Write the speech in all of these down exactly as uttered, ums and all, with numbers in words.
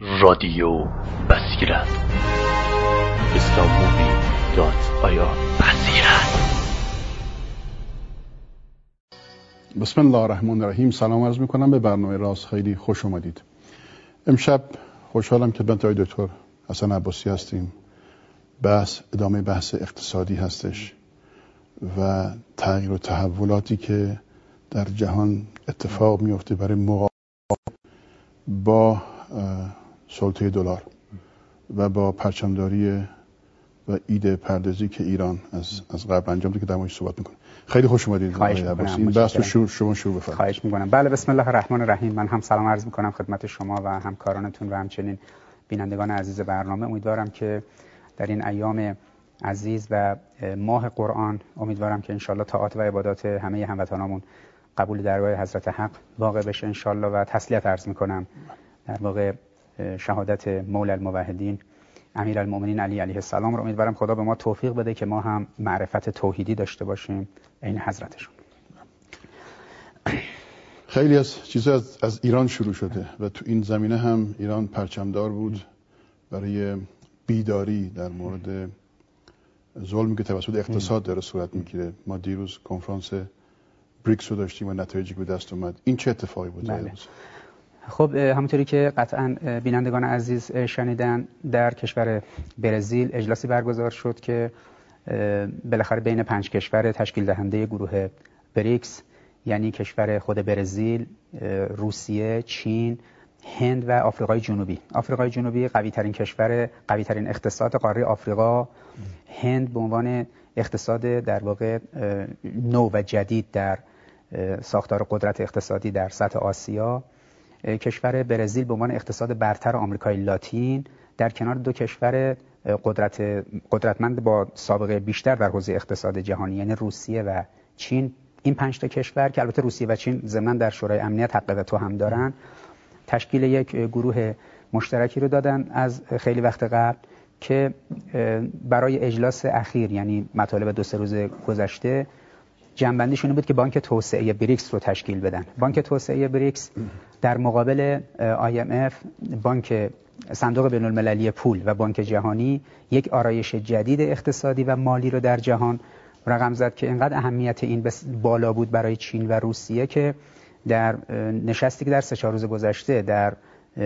رادیو بصیرت اسلام مووی دات آی آر بصیرت. بسم الله الرحمن الرحیم. سلام عرض میکنم به برنامه راست. خیلی خوش اومدید. امشب خوشحالم که خدمت آقای دکتر حسن عباسی هستیم. بحث ادامه بحث اقتصادی هستش و تغییر و تحولاتی که در جهان اتفاق میفته برای مقابله با سلطه دلار و با پرچمداری و ایده پردازی که ایران از از غرب انجام داده که در موردش صحبت میکنه. خیلی خوش اومدید آقای عباسی. این بحث رو شروع شما شروع بفرمایید. خواهش میکنم. بله، بسم الله الرحمن الرحیم. من هم سلام عرض میکنم خدمت شما و همکارانتون و همچنین بینندگان عزیز برنامه. امیدوارم که در این ایام عزیز و ماه قرآن امیدوارم که انشالله طاعات و عبادات همه هموطنامون قبول درگاه حضرت حق واقع بشه انشالله و تسلیت عرض میکنم در واقع شهادت مولا الموحدین امیرالمؤمنین علی علیه السلام رو. امیدوارم خدا به ما توفیق بده که ما هم معرفت توحیدی داشته باشیم عین حضرتشون. خیلی از چیزا از, از ایران شروع شده و تو این زمینه هم ایران پرچمدار بود برای بیداری در مورد ظلمی که توسط اقتصاد داره صورت میگیره. ما دیروز کنفرانس بریکس رو داشتیم و نتایجی به دست اومد. این چه اتفاقی بود؟ بله. خب همونطوری که قطعا بینندگان عزیز شنیدن، در کشور برزیل اجلاسی برگزار شد که بالاخره بین پنج کشور تشکیل دهنده گروه بریکس، یعنی کشور خود برزیل، روسیه، چین، هند و آفریقای جنوبی. آفریقای جنوبی قوی ترین کشور، قوی ترین اقتصاد قاره آفریقا. هند به عنوان اقتصاد در واقع نو و جدید در ساختار قدرت اقتصادی در سطح آسیا. کشور برزیل به عنوان اقتصاد برتر آمریکای لاتین در کنار دو کشور قدرت قدرتمند با سابقه بیشتر در حوزه اقتصاد جهانی، یعنی روسیه و چین. این پنج تا کشور که البته روسیه و چین ضمن در شورای امنیت حق وتو هم دارن، تشکیل یک گروه مشترکی رو دادن از خیلی وقت قبل که برای اجلاس اخیر، یعنی مطالب دو سه روز گذشته، جنبندیشون بود که بانک توسعه بریکس رو تشکیل بدن. بانک توسعه بریکس در مقابل آی ام اف، بانک صندوق بین المللی پول و بانک جهانی یک آرایش جدید اقتصادی و مالی رو در جهان رقم زد که اینقدر اهمیت این بالا بود برای چین و روسیه که در نشستی که در سه چهار روز گذشته در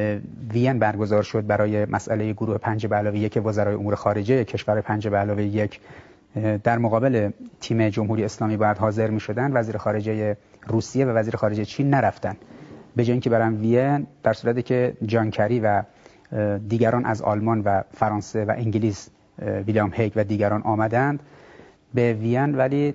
وین برگزار شد برای مسئله گروه پنج به علاوه یک وزرای امور خارجه کشور پنج به علاوه یک در مقابل تیم جمهوری اسلامی باید حاضر می شدن، وزیر خارجه روسیه و وزیر خارجه چین نرفتن. به جای اینکه برن وین، در صورتی که جان کری و دیگران از آلمان و فرانسه و انگلیس، ویلیام هیگ و دیگران آمدند به وین، ولی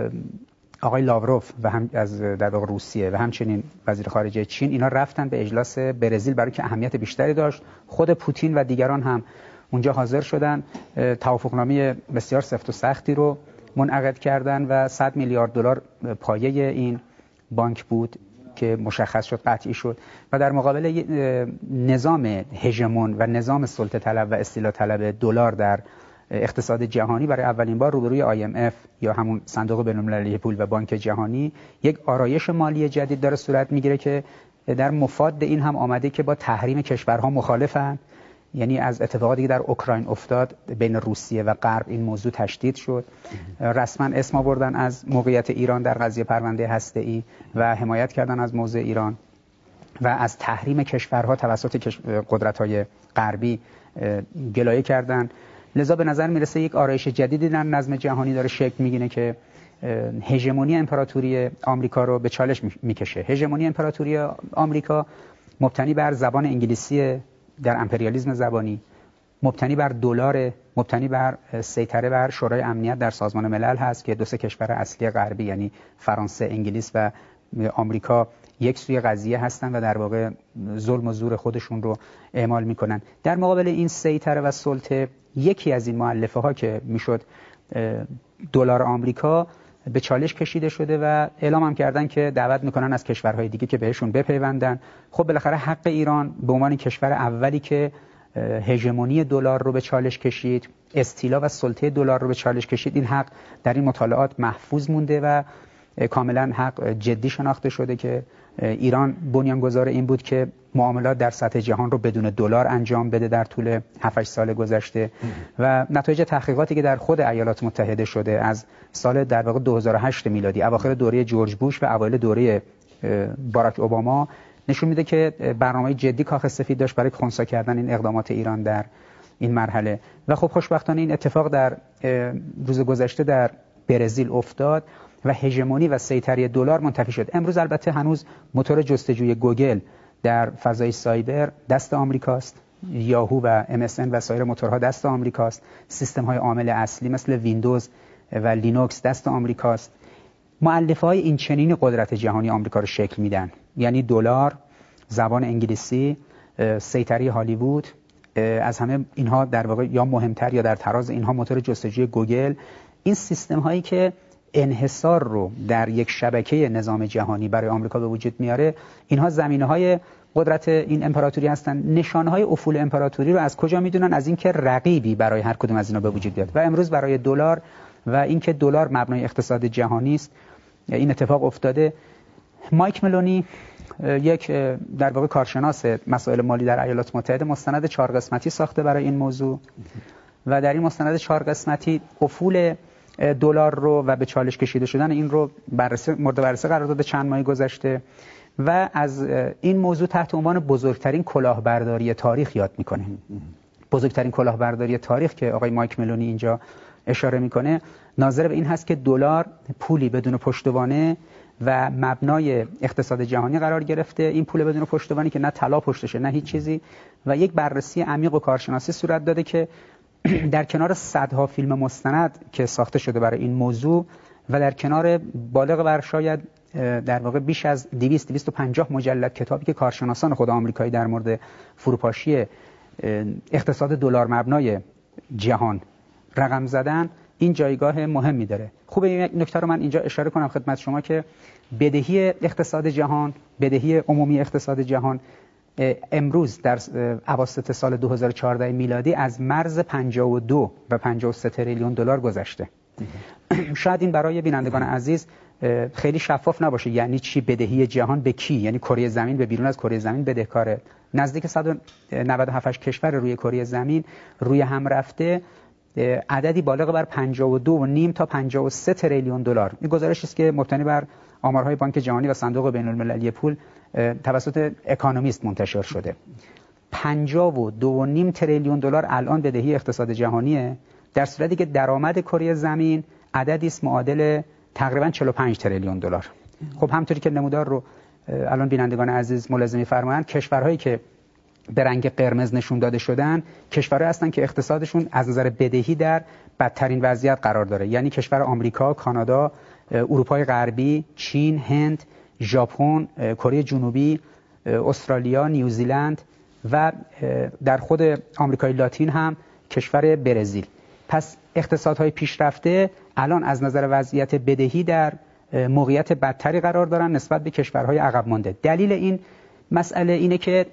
آقای لاوروف و هم از در واقع روسیه و همچنین وزیر خارجه چین اینا رفتن به اجلاس برزیل برای که اهمیت بیشتری داشت. خود پوتین و دیگران هم اونجا حاضر شدن، توافقنامه بسیار سفت و سختی رو منعقد کردن و صد میلیارد دلار پایه این بانک بود که مشخص شد، قطعی شد. و در مقابل نظام هژمون و نظام سلطه طلب و استیلا طلب دلار در اقتصاد جهانی، برای اولین بار روبروی آی ام اف یا همون صندوق بین المللی پول و بانک جهانی یک آرایش مالی جدید داره صورت میگیره که در مفاد این هم آمده که با تحریم کشورها مخالفن. یعنی از اتفاقاتی که در اوکراین افتاد بین روسیه و غرب این موضوع تشدید شد. رسما اسم آوردن از موقعیت ایران در قضیه پرونده هسته‌ای و حمایت کردن از موضع ایران و از تحریم کشورها توسط قدرت‌های غربی گلایه کردن. لذا به نظر میرسه یک آرایش جدیدی در نظم جهانی داره شکل میگیره که هژمونی امپراتوری آمریکا رو به چالش میکشه. هژمونی امپراتوری آمریکا مبتنی بر زبان انگلیسی در امپریالیسم زبانی، مبتنی بر دلار، مبتنی بر سیطره بر شورای امنیت در سازمان ملل هست که دو سه کشور اصلی غربی یعنی فرانسه، انگلیس و آمریکا یک سوی قضیه هستن و در واقع ظلم و زور خودشون رو اعمال میکنن. در مقابل این سیطره و سلطه، یکی از این مؤلفه ها که میشد دلار آمریکا به چالش کشیده شده و اعلام هم کردن که دعوت میکنن از کشورهای دیگه که بهشون بپیوندن. خب بالاخره حق ایران به عنوان کشور اولی که هژمونی دلار رو به چالش کشید، استیلا و سلطه دلار رو به چالش کشید، این حق در این مطالعات محفوظ مونده و کاملا حق جدی شناخته شده که ایران بنیانگذار این بود که معاملات در سطح جهان رو بدون دلار انجام بده در طول هفت هشت سال گذشته و نتایج تحقیقاتی که در خود ایالات متحده شده از سال در واقع دو هزار و هشت میلادی اواخر دوره جورج بوش و اوایل دوره باراک اوباما نشون میده که برنامه جدی کاخ سفید داشت برای خنثی کردن این اقدامات ایران در این مرحله و خب خوشبختانه این اتفاق در روز گذشته در برزیل افتاد و هژمونی و سیطره دلار منتفی شد. امروز البته هنوز موتور جستجوی گوگل در فضای سایبر دست آمریکاست، یاهو و ام اس ان و سایر موتورها دست آمریکاست، سیستم‌های عامل اصلی مثل ویندوز و لینوکس دست آمریکاست. مؤلفه‌های این چنین قدرت جهانی آمریکا رو شکل میدن، یعنی دلار، زبان انگلیسی، سیطره هالیوود، از همه اینها در واقع یا مهمتر یا در تراز اینها موتور جستجوی گوگل. این سیستم هایی که انحصار رو در یک شبکه نظام جهانی برای آمریکا به وجود میاره، اینها زمینه های قدرت این امپراتوری هستن. نشانه های افول امپراتوری رو از کجا میدونن؟ از اینکه رقیبی برای هر کدوم از اینا به وجود بیاد. و امروز برای دلار و اینکه دلار مبنای اقتصاد جهانی است این اتفاق افتاده. مایک ملونی یک در واقع کارشناس مسائل مالی در ایالات متحده مستند چهار قسمتی ساخته برای این موضوع و در این مستند چهار قسمتی افول دلار رو و به چالش کشیده شدن این رو بررسی مورد بررسی قرار داده چند ماه گذشته و از این موضوع تحت عنوان بزرگترین کلاهبرداری تاریخ یاد میکنه. بزرگترین کلاهبرداری تاریخ که آقای مایک ملونی اینجا اشاره میکنه ناظر به این هست که دلار پولی بدون پشتوانه و مبنای اقتصاد جهانی قرار گرفته. این پول بدون پشتوانی که نه طلا پشتشه نه هیچ چیزی و یک بررسی عمیق و کارشناسی صورت داده که در کنار صدها فیلم مستند که ساخته شده برای این موضوع و در کنار بالغ بر شاید در واقع بیش از دویست تا دویست و پنجاه مجلد کتابی که کارشناسان خود آمریکایی در مورد فروپاشی اقتصاد دلار مبنای جهان رقم زدن، این جایگاه مهمی داره. خوبه یک نکته رو من اینجا اشاره کنم خدمت شما که بدهی اقتصاد جهان، بدهی عمومی اقتصاد جهان امروز در اواسط سال دو هزار و چهارده میلادی از مرز پنجاه و دو و پنجاه و سه تریلیون دلار گذشته. شاید این برای بینندگان عزیز خیلی شفاف نباشه، یعنی چی بدهی جهان به کی؟ یعنی کره زمین به بیرون از کره زمین بدهکاره. نزدیک صد و نود و هفت کشور روی کره زمین روی هم رفته عددی بالغ بر پنجاه و دو و نیم تا پنجاه و سه تریلیون دلار. این گزارشی است که مبتنی بر آمارهای بانک جهانی و صندوق بین‌المللی پول توسط اکانومیست منتشر شده. پنجاه و دو و نیم تریلیون دلار الان بدهی اقتصاد جهانیه، در صورتی که درآمد کره زمین عددی است معادل تقریبا چهل و پنج تریلیون دلار. خب همونطوری که نمودار رو الان بینندگان عزیز ملاحظه می‌فرمایند، کشورهایی که به رنگ قرمز نشون داده شدن کشورهایی هستند که اقتصادشون از نظر بدهی در بدترین وضعیت قرار داره، یعنی کشور آمریکا، کانادا، اروپای غربی، چین، هند، ژاپن، کره جنوبی، استرالیا، نیوزیلند و در خود آمریکای لاتین هم کشور برزیل. پس اقتصادهای پیشرفته الان از نظر وضعیت بدهی در موقعیت بدتری قرار دارن نسبت به کشورهای عقب مانده. دلیل این مسئله اینه که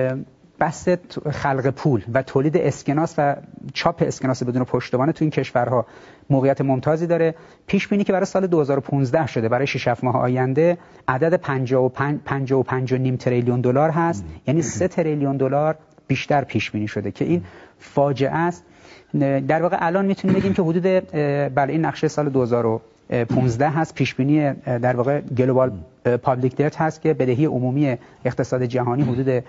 بحث خلق پول و تولید اسکناس و چاپ اسکناس بدون پشتوانه تو این کشورها موقعیت ممتازی داره. پیش بینی که برای سال دو هزار و پانزده شده برای شش هفت ماه آینده عدد پنجاه و پنج و نیم تریلیون دلار هست، یعنی سه تریلیون دلار بیشتر پیش بینی شده که این فاجعه است. در واقع الان میتونیم بگیم که حدود بله این نقشه سال دو هزار و پانزده هست، پیش بینی در واقع گلوبال پابلیک دت هست که بدهی عمومی اقتصاد جهانی حدود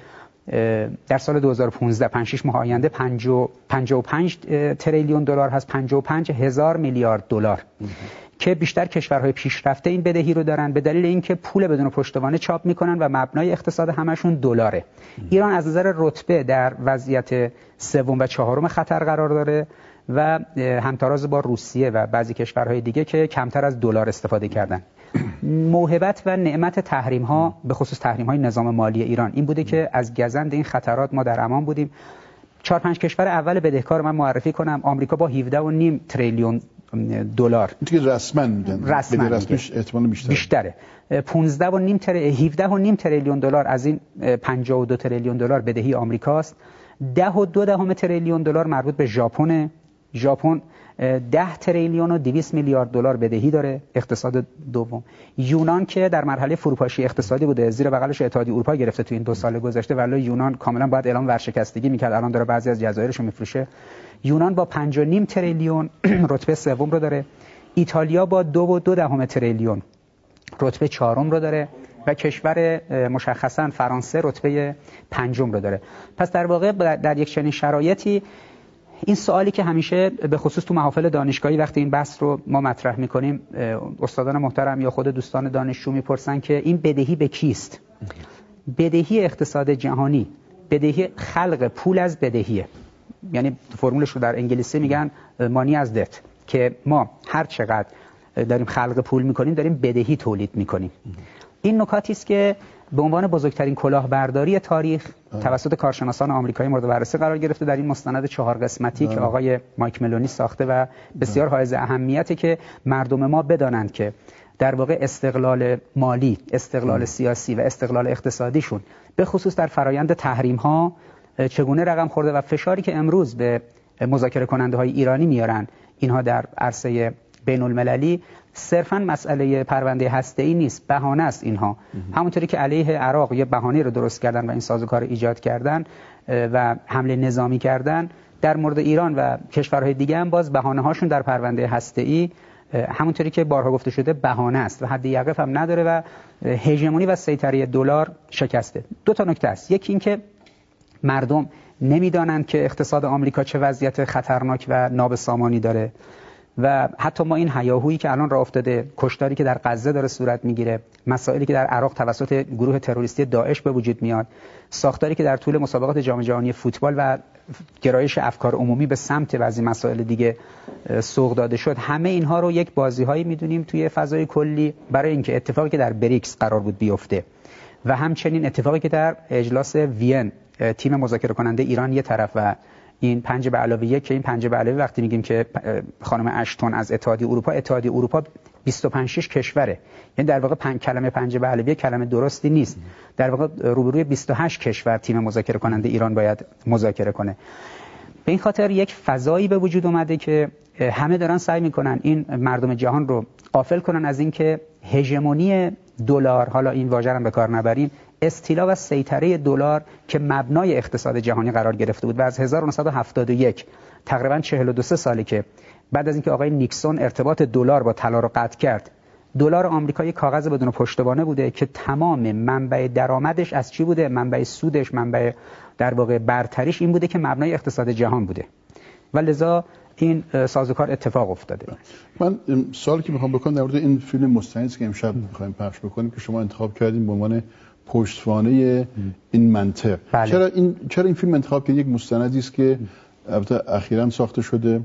در سال دو هزار و پانزده پنج شش ماه آینده پنجاه و پنج تریلیون دلار هست، پنجاه و پنج هزار میلیارد دلار که بیشتر کشورهای پیشرفته این بدهی رو دارن به دلیل اینکه پول بدون پشتوانه چاپ میکنن و مبنای اقتصاد همشون دلاره. ایران از نظر رتبه در وضعیت سوم و چهارم خطر قرار داره و همتراز با روسیه و بعضی کشورهای دیگه که کمتر از دلار استفاده کردن. موهبت و نعمت تحریم ها به خصوص تحریم های نظام مالی ایران این بوده که از گزند این خطرات ما در امان بودیم. چهار پنج کشور اول بدهکار من معرفی کنم. آمریکا با هفده و نیم تریلیون دلار دیگه رسما میگن، رسما رسمیش احتمال بیشتره. بیشتره. پانزده و نیم تر... هفده و نیم تریلیون دلار از این پنجاه و دو تریلیون دلار بدهی آمریکاست. ده و دو دهم تریلیون دلار مربوط به ژاپن ژاپن ده تریلیون و دویست میلیارد دلار بدهی داره، اقتصاد دوم. یونان که در مرحله فروپاشی اقتصادی بوده، زیر بغلش اتحادیه اروپا گرفته تو این دو سال گذشته، ولی یونان کاملا باید اعلام ورشکستگی میکرد، الان داره بعضی از جزایرش رو میفروشه. یونان با پنج و نیم تریلیون رتبه سوم رو داره. ایتالیا با دو و دو دهم تریلیون رتبه چهارم رو داره و کشور مشخصا فرانسه رتبه پنجم رو داره. پس در واقع در یک چنین شرایطی این سوالی که همیشه به خصوص تو محافل دانشگاهی وقتی این بحث رو ما مطرح می‌کنیم استادان محترم یا خود دوستان دانشجو میپرسن که این بدهی به کیست؟ بدهی اقتصاد جهانی، بدهی خلق پول از بدهیه. یعنی فرمولش رو در انگلیسی میگن مانی از دت، که ما هر چقدر داریم خلق پول میکنیم داریم بدهی تولید میکنیم. این نکاتی است که به عنوان بزرگترین کلاهبرداری تاریخ توسط کارشناسان آمریکایی مورد بررسی قرار گرفته در این مستند چهار قسمتی که آقای مایک ملونی ساخته و بسیار حائز اهمیته که مردم ما بدانند که در واقع استقلال مالی، استقلال سیاسی و استقلال اقتصادیشون به خصوص در فرایند تحریم ها چگونه رقم خورده و فشاری که امروز به مذاکره کننده های ایرانی میارن اینها در عرصه بین المللی صرفاً مسئله پرونده هسته‌ای نیست، بهانه است. اینها همونطوری که علیه عراق یه بهانه رو درست کردن و این سازوکار رو ایجاد کردن و حمله نظامی کردن، در مورد ایران و کشورهای دیگه هم باز بهانه هاشون در پرونده هسته‌ای همونطوری که بارها گفته شده بهانه است و حد یقف هم نداره و هژمونی و سیطره دلار شکسته. دو تا نکته است. یکی این که مردم نمیدانند که اقتصاد آمریکا چه وضعیت خطرناک و نابسامانی داره و حتی ما این هیاهویی که الان راه افتاده، کشتاری که در غزه داره صورت میگیره، مسائلی که در عراق توسط گروه تروریستی داعش به وجود میاد، ساختاری که در طول مسابقات جام جهانی فوتبال و گرایش افکار عمومی به سمت بعضی مسائل دیگه سوق داده شد، همه اینها رو یک بازی‌هایی میدونیم توی فضای کلی برای اینکه اتفاقی که در بریکس قرار بود بیفته و همچنین اتفاقی که در اجلاس وین تیم مذاکره کننده ایران یه طرف و این پنج به علاوه یک، که این پنج به علاوه وقتی میگیم که خانم اشتون از اتحادیه اروپا، اتحادیه اروپا بیست و پنج کشوره، یعنی در واقع پنج کلمه پنج به علاوه یک کلمه درستی نیست، در واقع روبروی بیست و هشت کشور تیم مذاکره کننده ایران باید مذاکره کنه. به این خاطر یک فضایی به وجود اومده که همه دارن سعی میکنن این مردم جهان رو غافل کنن از اینکه هژمونی دلار، حالا این واژه رو به کار نبریم، استیلا و سیطره دلار که مبنای اقتصاد جهانی قرار گرفته بود و از هزار و نهصد و هفتاد و یک تقریبا چهل و دو ساله که بعد از اینکه آقای نیکسون ارتباط دلار با طلا رو قطع کرد، دلار آمریکا یک کاغذ بدون پشتوانه بوده که تمام منبع درآمدش از چی بوده؟ منبع سودش، منبع در واقع برتریش این بوده که مبنای اقتصاد جهان بوده و لذا این سازوکار اتفاق افتاده. من سوالی که میخوام بکنم در مورد این فیلم مستندی که امشب میخوایم پخش بکنیم که شما انتخاب کردیم به عنوان پشتوانه این منطق. بله. چرا این چرا این فیلم انتخاب کردید؟ یک مستندی است که البته اخیراً ساخته شده،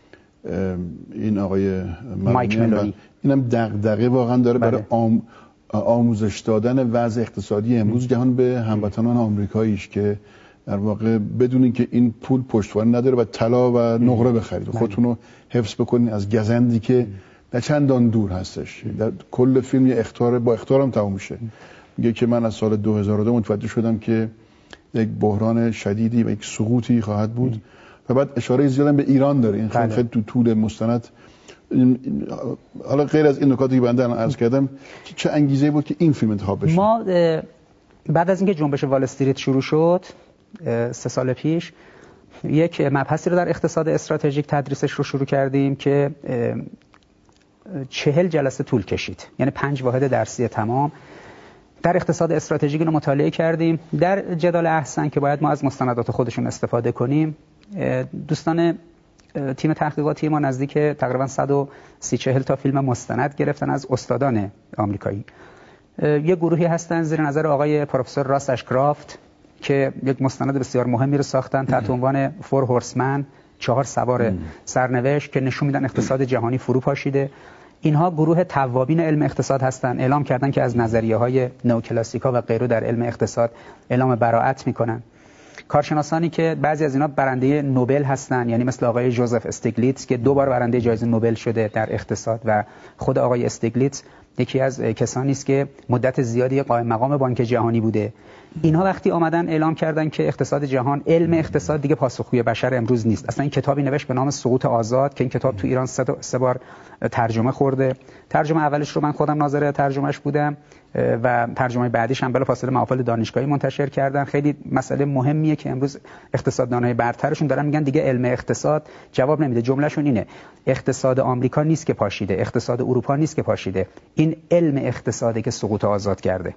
این آقای مایک ملونی، اینم دغدغه واقعا داره برای آم... آموزش دادن وضع اقتصادی امروز جهان به هموطنان آمریکاییش که در واقع بدونین که این پول پشتوانه نداره و طلا و نقره بخرید، خودتون رو حفظ بکنین از گزندی که در چندان دور هستش. در کل فیلم یه اخطار با اخطارم تموم میشه. میگه که من از سال دو هزار و دو متوجه شدم که یک بحران شدیدی و یک سقوطی خواهد بود و بعد اشاره زیادم به ایران داره. این خیلی خیلی تو طول مستند، حالا غیر از این نکاتی که بنده الان عرض کردم، چه انگیزه‌ای بود که این فیلم انتخاب بشه؟ ما بعد از اینکه جنبش وال استریت شروع شد سه سال پیش، یک مبحثی رو در اقتصاد استراتژیک تدریسش رو شروع کردیم که چهل جلسه طول کشید، یعنی پنج واحد درسی تمام در اقتصاد استراتژیک رو مطالعه کردیم. در جدال احسن که باید ما از مستندات خودشون استفاده کنیم، دوستان تیم تحقیقاتی ما نزدیک تقریبا صد و سی چهل تا فیلم مستند گرفتن از استادان آمریکایی. یک گروهی هستن زیر نظر آقای پروفسور راس اشکرافت که یک مستند بسیار مهمی رو ساختن تحت عنوان فور هورسمن، چهار سوار سرنوشت، که نشون میدن اقتصاد جهانی فرو پاشیده. اینها گروه توابین علم اقتصاد هستن، اعلام کردن که از نظریه‌های نوکلاسیکا و غیره در علم اقتصاد اعلام براءت میکنن. کارشناسانی که بعضی از اینا برنده نوبل هستن، یعنی مثل آقای جوزف استیگلیتز که دو بار برنده جایزه نوبل شده در اقتصاد و خود آقای استیگلیتز یکی از کسانی است که مدت زیادی قائم مقام بانک جهانی بوده. اینها وقتی آمدن اعلام کردن که اقتصاد جهان، علم اقتصاد دیگه پاسخگوی بشر امروز نیست. اصلا این کتابی نوشت به نام سقوط آزاد که این کتاب تو ایران سه, سه بار ترجمه خورده. ترجمه اولش رو من خودم ناظر ترجمهش بودم و ترجمه بعدیش هم بلافاصله محافل دانشگاهی منتشر کردن. خیلی مسئله مهمیه که امروز اقتصاددانای برترشون دارن میگن دیگه علم اقتصاد جواب نمیده. جملهشون اینه: اقتصاد آمریکا نیست که پاشیده، اقتصاد اروپا نیست که پاشیده، این علم اقتصاده که سقوط آزاد کرده.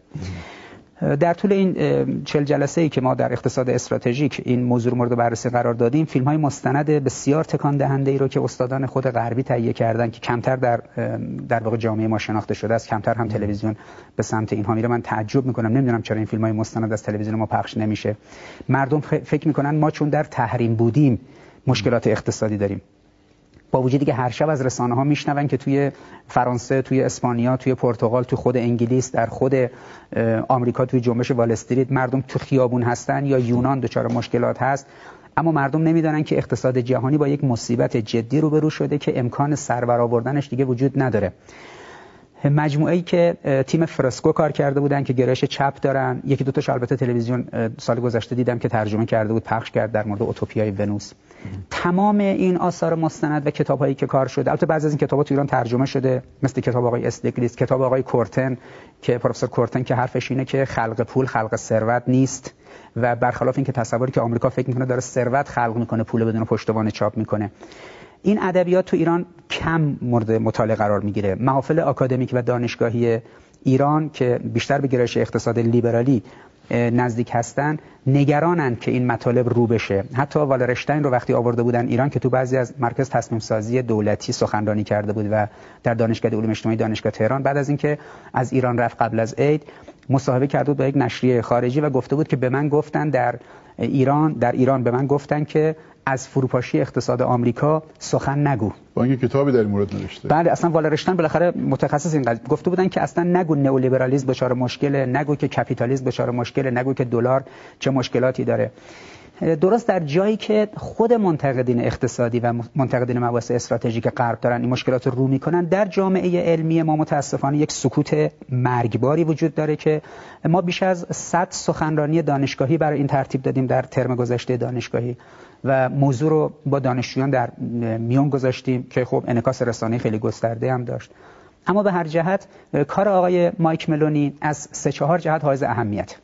در طول این چهل جلسه ای که ما در اقتصاد استراتژیک این موضوع مورد بررسی قرار دادیم، فیلم های مستند بسیار تکان دهنده ای رو که استادان خود غربی تهیه کردن که کمتر در در واقع جامعه ما شناخته شده است، کمتر هم تلویزیون به سمت اینها میره. من تعجب میکنم، نمیدونم چرا این فیلم های مستند از تلویزیون ما پخش نمیشه. مردم فکر میکنن ما چون در تحریم بودیم مشکلات اقتصادی داریم، با وجودی که هر شب از رسانه‌ها میشنون که توی فرانسه، توی اسپانیا، توی پرتغال، توی خود انگلیس، در خود آمریکا، توی جنبش وال استریت مردم تو خیابون هستن یا یونان دچار مشکلات هست، اما مردم نمیدونن که اقتصاد جهانی با یک مصیبت جدی روبرو شده که امکان سربرآوردنش دیگه وجود نداره. مجموعه‌ای که تیم فرسکو کار کرده بودن که گرایش چپ دارن، یکی دو تاش البته تلویزیون سال گذشته دیدم که ترجمه کرده بود، پخش کرد در مورد اوتوپیای ونوس. تمام این آثار مستند و کتاب‌هایی که کار شده، البته بعضی از این کتاب‌ها تو ایران ترجمه شده، مثل کتاب آقای استگلیس، کتاب آقای کورتن که پروفسور کورتن که حرفش اینه که خلق پول خلق ثروت نیست و برخلاف این که تصوری که آمریکا فکر می‌کنه داره ثروت خلق می‌کنه، پول بدون پشتوانه چاپ می‌کنه. این ادبیات تو ایران کم مورد مطالعه قرار میگیره. محافل آکادمیک و دانشگاهی ایران که بیشتر به گرایش اقتصاد لیبرالی نزدیک هستن نگرانن که این مطالب رو بشه. حتی والرشتاین رو وقتی آورده بودن ایران که تو بعضی از مرکز تصمیم سازی دولتی سخنرانی کرده بود و در دانشگاه علوم اجتماعی دانشگاه تهران، بعد از اینکه از ایران رفت قبل از عید مصاحبه کرده بود با یک نشریه خارجی و گفته بود که به من گفتن در ایران در ایران به من گفتن که از فروپاشی اقتصاد آمریکا سخن نگو. با اینکه کتابی در این مورد نوشته. بله، اصلا والرشتاین بالاخره متخصص این قضیه گفته بودن که اصلا نگو نئولیبرالیسم دچار مشکله، نگو که کپیتالیسم دچار مشکله، نگو که دلار چه مشکلاتی داره. درست در جایی که خود منتقدین اقتصادی و منتقدین مباحث استراتژیک غرب دارن این مشکلات رو رو میکنن، در جامعه علمی ما متاسفانه یک سکوت مرگباری وجود داره که ما بیش از صد سخنرانی دانشگاهی برای این ترتیب دادیم در ترم گذشته دانشگاهی و موضوع رو با دانشجویان در میون گذاشتیم که خب انعکاس رسانه‌ای خیلی گسترده هم داشت. اما به هر جهت کار آقای مایک ملونی از سه چهار جهت حائز اهمیت.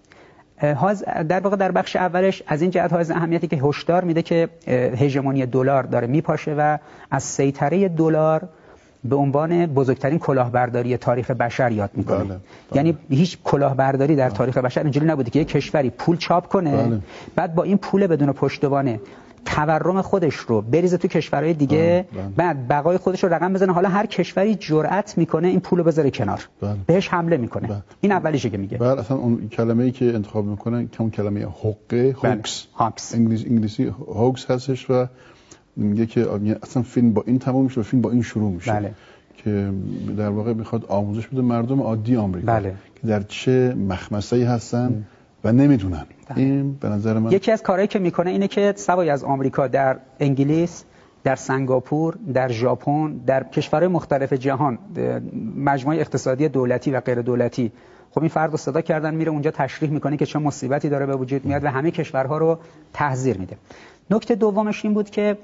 در واقع در بخش اولش از این جهت حائز اهمیتی که هشدار میده که هژمونی دلار داره میپاشه و از سیطره دلار به عنوان بزرگترین کلاهبرداری تاریخ بشر یاد میکنه. بله، بله. یعنی هیچ کلاهبرداری در تاریخ بشر اینجوری نبوده که یک کشوری پول چاپ کنه، بله. بعد با این پول بدون پشتوانه تورم خودش رو بریزه تو کشورهای دیگه، بله، بله. بعد بقای خودش رو رقم بزنه، حالا هر کشوری جرأت میکنه این پولو بذاره کنار، بله. بهش حمله میکنه، بله. این اولیشه که میگه. بله، اصلا اون کلمه‌ای که انتخاب میکنن که اون کلمه حقه، هوکس، هاکس، انگلیسی انگلیسی هوکس هستش و میگه که اصلا فیلم با این تموم میشه و فیلم با این شروع میشه، بله. که در واقع میخواد آموزش بده مردم عادی آمریکا، بله. که در چه مخمسه‌ای هستن م. و نمیدونن. این به نظر من یکی از کارهایی که میکنه اینه که سوای از آمریکا در انگلیس، در سنگاپور، در ژاپن، در کشورهای مختلف جهان مجموعه اقتصادی دولتی و غیر دولتی، خب این فرد رو صدا کردن میره اونجا تشریح میکنه که چه مصیبتی داره به وجود میاد و همه کشورها رو تحذیر میده. نکته دومش این بود که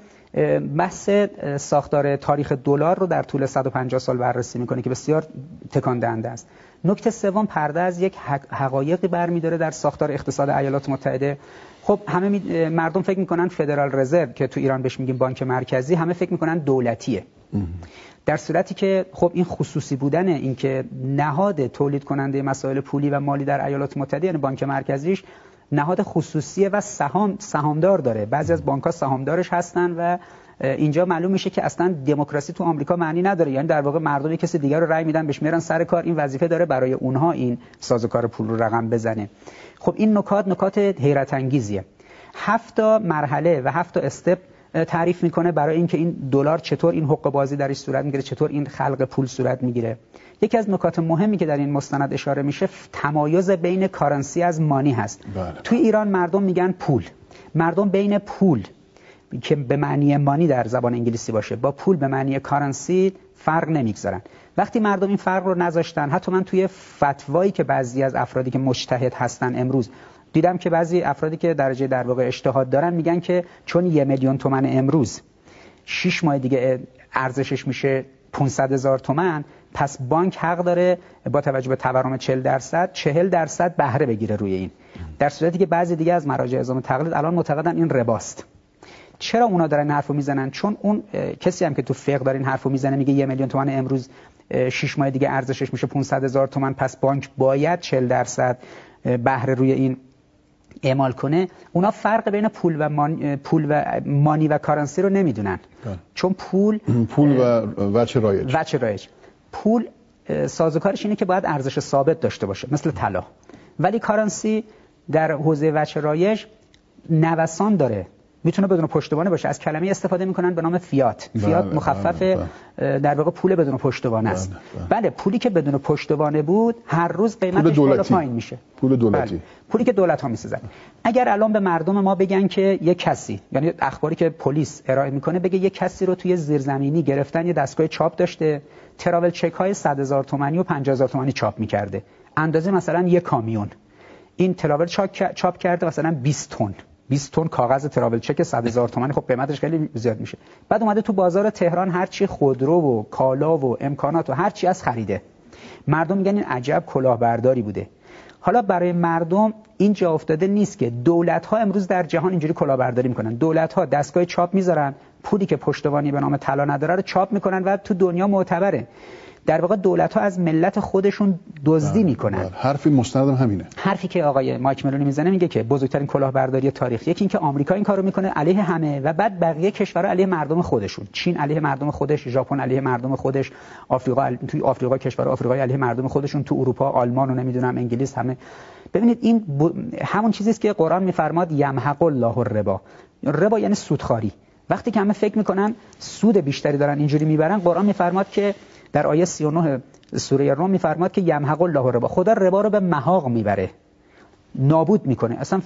بحث ساختار تاریخ دلار رو در طول صد و پنجاه سال بررسی میکنه که بسیار تکان دهنده است. نکته سوم پرده از یک حقایقی برمی‌داره در ساختار اقتصاد ایالات متحده. خب همه می... مردم فکر میکنن فدرال رزرو که تو ایران بهش میگیم بانک مرکزی، همه فکر میکنن دولتیه. در صورتی که خب این خصوصی بودن این که نهاد تولید کننده مسائل پولی و مالی در ایالات متحده یعنی بانک مرکزیش نهاد خصوصیه و سهام سهامدار داره. بعضی از بانک‌ها سهامدارش هستن و اینجا معلوم میشه که اصلا دموکراسی تو آمریکا معنی نداره، یعنی در واقع مردم کسی دیگر رو رأی میدن بهش میرن سر کار، این وظیفه داره برای اونها این سازوکار پول رو رقم بزنه. خب این نکات نکات حیرت انگیزیه. هفت تا مرحله و هفت تا استپ تعریف میکنه برای اینکه این دلار چطور این حقوق بازی درش صورت میگیره، چطور این خلق پول صورت میگیره. یکی از نکات مهمی که در این مستند اشاره میشه تمایز بین کارنسی از مانی هست. بله. توی ایران مردم میگن پول، مردم بین پول که به معنی مانی در زبان انگلیسی باشه با پول به معنی کارنسی فرق نمیگذارن. وقتی مردم این فرق رو نذاشتن، حتی من توی فتوایی که بعضی از افرادی که مجتهد هستن امروز دیدم که بعضی افرادی که درجه در واقع اجتهاد دارن میگن که چون یه میلیون تومان امروز شش ماه دیگه ارزشش میشه پانصد هزار تومان، پس بانک حق داره با توجه به تورم چهل درصد چهل درصد بهره بگیره روی این، در صورتی که بعضی دیگه از مراجع عظام تقلید الان معتقدن این رباست. چرا اونا دارن این حرفو میزنن؟ چون اون کسی هم که تو فقه داره این حرفو میزنه میگه یه میلیون تومان امروز شش ماه دیگه ارزشش میشه پانصد هزار تومان، پس بانک باید چهل درصد بهره روی این اعمال کنه. اونا فرق بین پول و مانی، پول و مانی و کارنسی رو نمیدونن. چون پول پول و وجه رایج وجه رایج پول سازوکارش اینه که باید ارزش ثابت داشته باشه مثل طلا، ولی کارنسی در حوزه وجه رایج نوسان داره، میتونه بدون پشتوانه باشه. از کلمه استفاده میکنن به نام فیات. فیات بله، مخفف بله، بله. در واقع پول بدون پشتوانه است. بله, بله. بله پولی که بدون پشتوانه بود هر روز قیمتش بالا پایین میشه. پول دولتی. بله. پولی که دولت ها میسازن. اگر الان به مردم ما بگن که یک کسی، یعنی اخباری که پلیس ارائه میکنه بگه یک کسی رو توی زیرزمینی گرفتن، یه دستگاه چاپ داشته، تراول چک های صد هزار تومانی و پنجاه هزار تومانی چاپ میکرده، اندازه مثلا یک کامیون، این تراول چاپ کرده مثلا بیست تن بیست تن کاغذ تراول چک صد هزار تومانی، خب قیمتش خیلی زیاد میشه. بعد اومده تو بازار تهران هر چی خودرو و کالا و امکانات و هر چی از خریده. مردم میگن این عجب کلاهبرداری بوده. حالا برای مردم این جا افتاده نیست که دولت‌ها امروز در جهان اینجوری کلاهبرداری میکنن. دولت‌ها دستگاه چاپ میذارن، پولی که پشتوانی به نام طلا نداره رو چاپ میکنن و تو دنیا معتبره. در واقع دولت‌ها از ملت خودشون دزدی میکنن. حرفی مستندم همینه. حرفی که آقای مایک ملونی میزنه میگه که بزرگترین کلاهبرداری تاریخ، یکی این که آمریکا این کارو میکنه علیه همه و بعد بقیه کشورها علیه مردم خودشون. چین علیه مردم خودش، ژاپن علیه مردم خودش، آفریقا علی... توی آفریقا کشور آفریقایی علیه مردم خودشون، تو اروپا آلمان و نمیدونم انگلیس همه. ببینید این ب... همون چیزی است که قرآن میفرماد یمحق الله الربا. ربا یعنی سودخواری. وقتی که همه فکر میکنن سود بیشتری دارن اینجوری میبرن، قرآن میفرماد که در آیه سی و نه سوره روم میفرماد که یمحق الله الربا، خدا ربا رو به محاق میبره، نابود میکنه. اصلا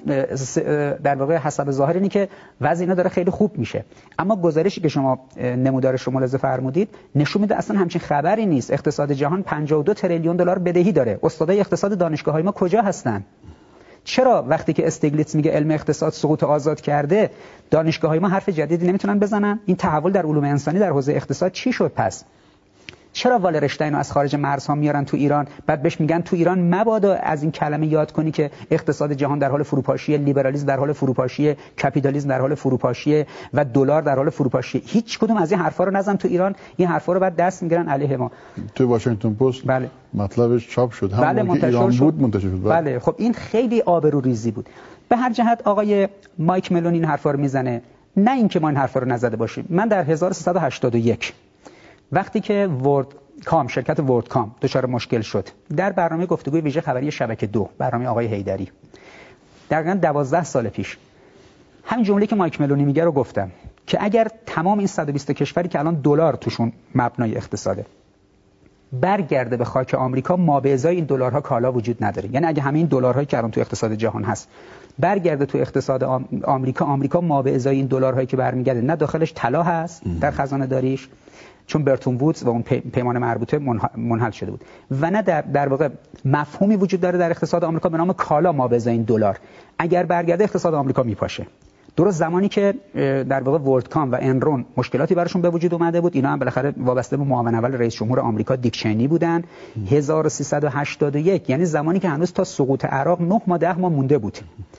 در واقع حسب ظاهر اینه که وضع اینا داره خیلی خوب میشه، اما گزارشی که شما نمودارش رو ملاحظه فرمودید نشون میده اصلا همچین خبری نیست. اقتصاد جهان پنجاه و دو تریلیون دلار بدهی داره. استادای اقتصاد دانشگاه‌های ما کجا هستن؟ چرا وقتی که استیگلیتس میگه علم اقتصاد سقوط آزاد کرده، دانشگاه‌های ما حرف جدیدی نمیتونن بزنن؟ این تحول در علوم انسانی در حوزه اقتصاد چی شد پس؟ چرا والرشتاین رو از خارج مرزها میارن تو ایران، بعد بهش میگن تو ایران مبادا از این کلمه یاد کنی که اقتصاد جهان در حال فروپاشی، لیبرالیسم در حال فروپاشی، کپیتالیسم در حال فروپاشی و دلار در حال فروپاشی. هیچ کدوم از این حرفا رو نزن تو ایران. این حرفا رو بعد دست میگیرن علیه ما. تو واشنگتن پست بله. مطلبش چاپ شد، هم بله که ایران شد. بود منتشر شد. بله. بله خب این خیلی آبروریزی بود. به هر جهت آقای مایک ملون این حرفا رو میزنه، نه اینکه ما این حرفا رو نزده باشیم. من در هزار و سیصد و هشتاد و یک وقتی که ورد کام شرکت ورد کام دچار مشکل شد، در برنامه گفتگوی ویژه خبری شبکه دو، برنامه آقای حیدری، دقیقاً دوازده سال پیش همین جمله که مایک ملونی میگه رو گفتم که اگر تمام این صد و بیست کشوری که الان دلار توشون مبنای اقتصاده برگرده به خاک آمریکا، ما به ازای این دلارها کالا وجود نداره. یعنی اگه همه این دلارهایی که الان تو اقتصاد جهان هست برگرده تو اقتصاد آمریکا، آمریکا ما به ازای این دلارهایی که برمیگرده نه داخلش طلا هست در خزانه داریش، چون برتون وودز و اون پیمان مربوطه منحل شده بود، و نه در, در واقع مفهومی وجود داره در اقتصاد آمریکا به نام کالا ما به ازای این دلار. اگر برگرده اقتصاد آمریکا میپاشه. درست زمانی که در واقع ورلدکام و انرون مشکلاتی براشون به وجود اومده بود، اینا هم بالاخره وابسته به معاون اول رئیس جمهور آمریکا دیک چینی بودن. هزار و سیصد و هشتاد و یک یعنی زمانی که هنوز تا سقوط عراق نه ماه ده ماه مونده بود.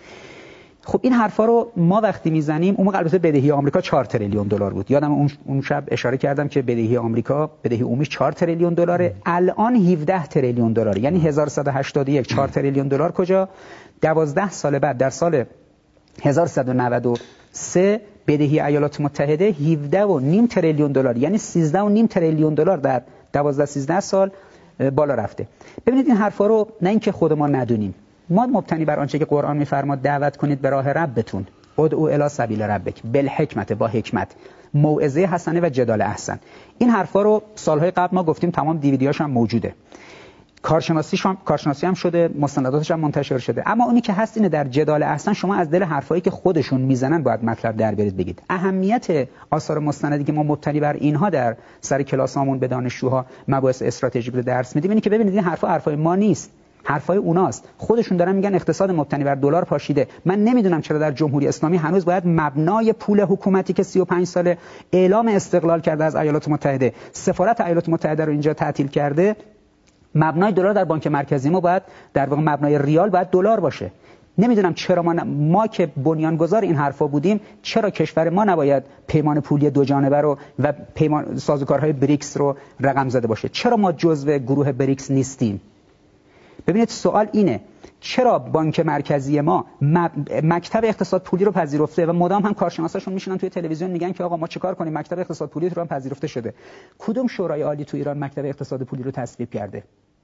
خب این حرفا رو ما وقتی میزنیم، اون موقع البته بدهی آمریکا چهار تریلیون دلار بود. یادم اون اون شب اشاره کردم که بدهی آمریکا، بدهی عمومیش چهار تریلیون دلاره، الان هفده تریلیون دلار. یعنی هزار و سیصد و هشتاد و یک چهار تریلیون دلار کجا؟ دوازده سال بعد در سال هزار و سیصد و نود و سه بدهی ایالات متحده هفده و نیم تریلیون دلار، یعنی سیزده و نیم تریلیون دلار در دوازده سیزده سال بالا رفته. ببینید این حرفا رو نه اینکه خود ما ندونیم، ما مبتنی بر آنچه که قرآن میفرماد دعوت کنید به راه ربتون، ادعوا الی سبیل ربک بالحکمت، با حکمت، موعظه حسنه و جدال احسن. این حرفا رو سالهای قبل ما گفتیم، تمام دیویدیاش هم موجوده، کارشناسیش هم کارشناسی هم شده، مستنداتش هم منتشر شده. اما اونی که هست اینه در جدال احسن شما از دل حرفایی که خودشون میزنن باید مطلب در بیارید بگید. اهمیت آثار مستندی که ما مبتنی بر اینها در سر کلاسامون به دانشجوها مباحث استراتژیک رو درس میدیم اینه که ببینید این حرفا حرفای ما نیست. حرفای اوناست. خودشون دارن میگن اقتصاد مبتنی بر دلار پاشیده. من نمیدونم چرا در جمهوری اسلامی هنوز باید مبنای پول حکومتی که سی و پنج ساله اعلام استقلال کرده از ایالات متحده، سفارت ایالات متحده رو اینجا تعطیل کرده، مبنای دلار در بانک مرکزی ما باید در واقع مبنای ریال باید دلار باشه. نمیدونم چرا ما, ن... ما که بنیانگذار این حرفا بودیم، چرا کشور ما نباید پیمان پولی دو جانبه رو و پیمان سازوکارهای بریکس رو رقم زده باشه؟ چرا ما جزو گروه بریکس نیستیم؟ ببینید سوال اینه، چرا بانک مرکزی ما مکتب اقتصاد پولی رو پذیرفته و مدام هم کارشناساشون میشینن توی تلویزیون میگن که آقا ما چیکار کنیم، مکتب اقتصاد پولی رو هم پذیرفته شده. کدوم شورای عالی تو ایران مکتب اقتصاد پولی رو تصویب کرده؟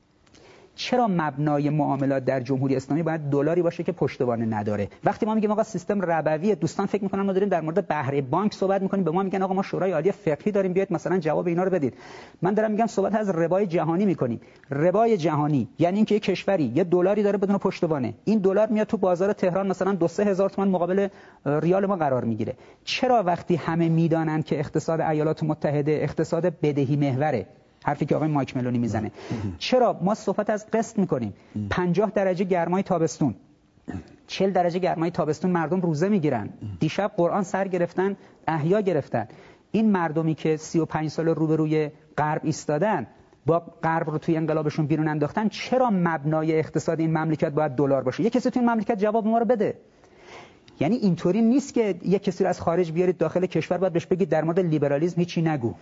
چرا مبنای معاملات در جمهوری اسلامی باید دلاری باشه که پشتوانه نداره؟ وقتی ما میگیم آقا سیستم ربوی، دوستان فکر میکنن ما داریم در مورد بهره بانک صحبت میکنیم، به ما میگن آقا ما شورای عالی فقهی داریم، بیاید مثلا جواب اینا رو بدید. من دارم میگم صحبت از ربای جهانی میکنیم. ربای جهانی یعنی اینکه یک کشوری یه دلاری داره بدون پشتوانه، این دلار میاد تو بازار تهران مثلا دو سه هزار تومان مقابل ریال ما قرار میگیره. چرا وقتی همه میدانن که اقتصاد ایالات متحده اقتصاد بدهی محوره، حرفی که آقای مایک ملونی میزنه، چرا ما صحبت از قسط میکنیم؟ پنجاه درجه گرمای تابستون، چهل درجه گرمای تابستون مردم روزه میگیرن، دیشب قرآن سر گرفتن، احیا گرفتن. این مردمی که سی و پنج سال روبروی غرب ایستادن، با غرب رو توی انقلابشون بیرون انداختن، چرا مبنای اقتصاد این مملکت باید دلار باشه؟ یه کسی توی این مملکت جواب ما رو بده. یعنی اینطوری نیست که یک کسی رو از خارج بیارید داخل کشور باید بهش بگید در مورد لیبرالیسم هیچی نگو.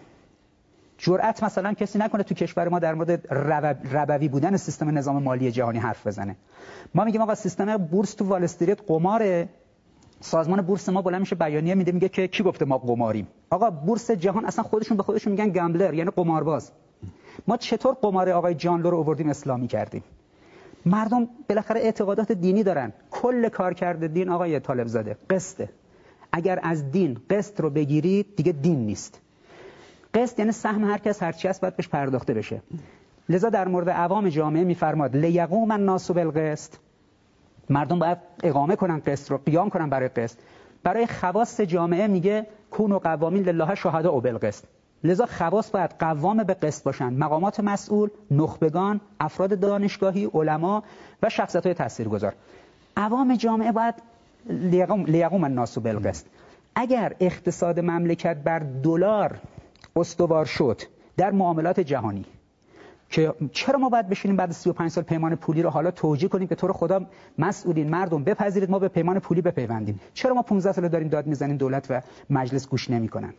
جرأت مثلا کسی نکنه تو کشور ما در مورد ربوی بودن سیستم نظام مالی جهانی حرف بزنه. ما میگیم آقا سیستم بورس تو وال استریت قماره، سازمان بورس ما بلند میشه بیانیه میده میگه که کی گفته ما قماریم؟ آقا بورس جهان اصلا خودشون به خودشون میگن گمبلر، یعنی قمارباز. ما چطور قمار آقای جان لو رو آوردیم اسلامی کردیم؟ مردم بالاخره اعتقادات دینی دارن. کل کار کرده دین آقای طالب زاده قسطه. اگر از دین قسط رو بگیرید دیگه دین نیست. قسط یعنی سهم هر کس هر چی است باید بهش پرداخته بشه. لذا در مورد عوام جامعه میفرماد لیقوم الناس بالقسط، مردم باید اقامه کنن قسط رو، قیام کنن برای قسط. برای خواص جامعه میگه کونوا قوامین لله شهداء بالقسط. لذا خواص باید قوام به قسط باشن، مقامات مسئول، نخبگان، افراد دانشگاهی، علما و شخصیت‌های تاثیرگذار. عوام جامعه باید لیقوم لیقوم الناس بالقسط. اگر اقتصاد مملکت بر دلار استوار شد در معاملات جهانی، که چرا ما باید بشینیم بعد سی و پنج سال پیمان پولی رو حالا توجیه کنیم که تو رو خدا مسئولین مردم بپذیرید ما به پیمان پولی بپیوندیم؟ چرا ما پانزده سال داریم داد میزنیم دولت و مجلس گوش نمیکنن؟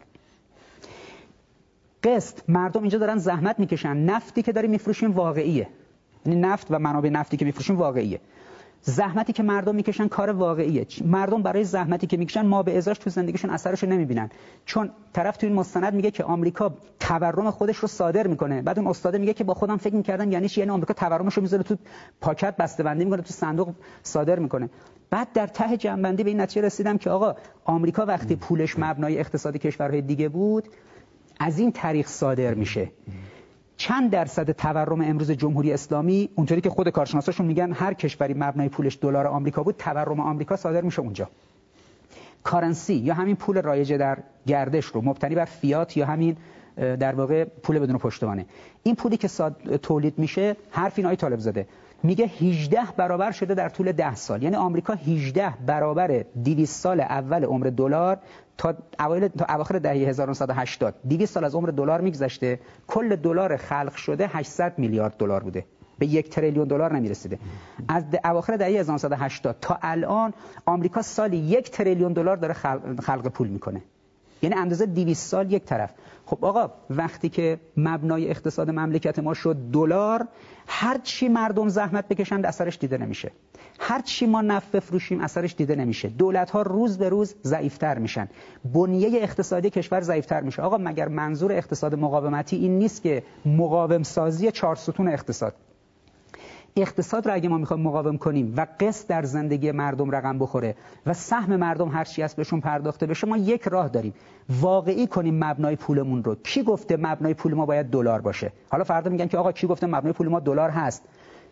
قسط، مردم اینجا دارن زحمت میکشن، نفتی که داریم میفروشیم واقعیه، یعنی نفت و منابع نفتی که میفروشیم واقعیه، زحمتی که مردم میکشن کار واقعیه. مردم برای زحمتی که میکشن ما به ازاش تو زندگیشون اثرشو نمیبینن، چون طرف تو این مستند میگه که آمریکا تورم خودش رو صادر میکنه، بعد اون استاد میگه که با خودم فکر میکردم یعنی چی، یعنی آمریکا تورمش رو میذاره تو پاکت بسته‌بندی میکنه، تو صندوق صادر میکنه. بعد در ته جنبندی به این نتیجه رسیدم که آقا آمریکا وقتی پولش مبنای اقتصاد کشورهای دیگه بود از این طریق صادر میشه. چند درصد تورم امروز جمهوری اسلامی، اونطوری که خود کارشناساشون میگن هر کشوری مبنای پولش دلار آمریکا بود، تورم آمریکا صادر میشه اونجا. کارنسی یا همین پول رایج در گردش رو مبتنی بر فیات یا همین در واقع پول بدون پشتوانه، این پولی که تولید میشه، حرف این آقای طالب زاده میگه هجده برابر شده در طول ده سال. یعنی آمریکا هجده برابر دویست سال اول عمر دلار تا اوایل تا اواخر دهه هزار و نهصد و هشتاد، دویست سال از عمر دلار میگذشته، کل دلار خلق شده هشتصد میلیارد دلار بوده، به یک تریلیون دلار نمیرسیده. از اواخر دهه هزار و نهصد و هشتاد تا الان آمریکا سالی یک تریلیون دلار داره خلق, خلق پول میکنه، یعنی اندازه دویست سال یک طرف. خب آقا وقتی که مبنای اقتصاد مملکت ما شد دلار، هر چی مردم زحمت بکشند اثرش دیده نمیشه، هر چی ما نفت بفروشیم اثرش دیده نمیشه، دولت ها روز به روز ضعیفتر میشن، بنیه اقتصادی کشور ضعیفتر میشه. آقا مگر منظور اقتصاد مقاومتی این نیست که مقاوم سازی چهار ستون اقتصاد؟ اقتصاد را اگه ما میخوایم مقاوم کنیم و قسط در زندگی مردم رقم بخوره و سهم مردم هر چی هست بهشون پرداخته بشه، ما یک راه داریم، واقعی کنیم مبنای پولمون رو. کی گفته مبنای پول ما باید دلار باشه؟ حالا فردا میگن که آقا کی گفته مبنای پول ما دلار هست؟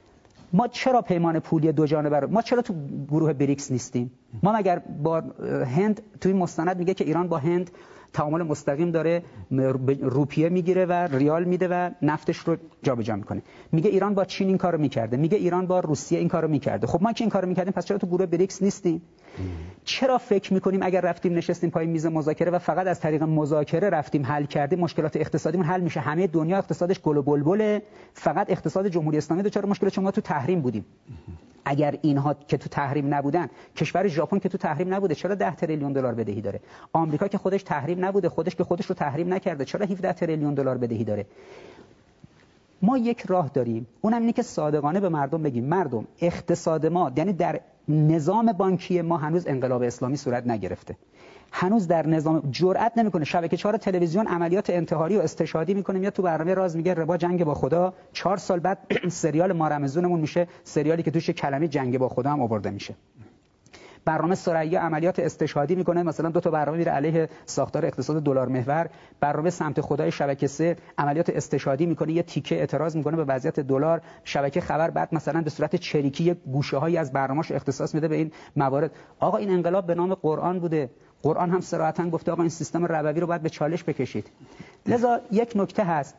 ما چرا پیمان پولی دو جانبه رو ما چرا تو گروه بریکس نیستیم؟ ما مگر با هند توی مستند میگه که ایران با هند تعامل مستقیم داره، روپیه میگیره و ریال میده و نفتش رو جابجا میکنه. میگه ایران با چین این کارو میکرده، میگه ایران با روسیه این کارو میکرده. خب ما که این کارو میکردیم پس چرا تو گروه بریکس نیستیم؟ چرا فکر میکنیم اگر رفتیم نشستیم پای میز مذاکره و فقط از طریق مذاکره رفتیم حل کردیم مشکلات اقتصادیمون حل میشه؟ همه دنیا اقتصادش گل و بلبله، فقط اقتصاد جمهوری اسلامی دچار مشکل چون ما تو تحریم بودیم. اگر اینها که تو تحریم نبودن، کشور ژاپن که تو تحریم نبوده چرا ده تریلیون دلار بدهی داره؟ آمریکا که خودش تحریم نبوده، خودش که خودش رو تحریم نکرده، چرا هفده تریلیون دلار بدهی داره؟ ما یک راه داریم، اونم اینه که صادقانه به مردم بگیم مردم اقتصاد ما، یعنی در نظام بانکی ما هنوز انقلاب اسلامی صورت نگرفته. هنوز در نظام جرئت نمیکنه شبکه چهار تلویزیون عملیات انتحاری و استشهادی میکنه، میاد تو برنامه راز میگه ربا جنگ با خدا، چهار سال بعد سریال ما رمضونمون میشه سریالی که توش کلمه جنگ با خدا هم آورده میشه. برنامه ثریا عملیات استشهادی میکنه، مثلا دو تا برنامه میره علیه ساختار اقتصاد دلار محور. برنامه سمت خدای شبکه سه عملیات استشهادی میکنه، یه تیکه اعتراض میکنه به وضعیت دلار. شبکه خبر بعد مثلا به صورت چریکی گوشه‌هایی از برنامه‌اش اختصاص میده به این موارد. آقا این انقلاب به نام قرآن بوده، قرآن هم صراحتاً گفته آقا این سیستم ربوی رو باید به چالش بکشید. لذا یک نکته هست،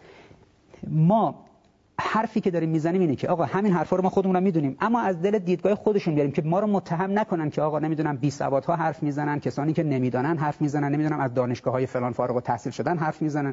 ما حرفی که داریم میزنیم اینه که آقا همین حرفا رو ما خودمون هم میدونیم، اما از دل دیدگاه خودشون بیاریم که ما رو متهم نکنن که آقا نمیدونم بی سوادها حرف میزنن، کسانی که نمیدونن حرف میزنن، نمیدونم از دانشگاه‌های فلان فارغ التحصیل شدن حرف میزنن.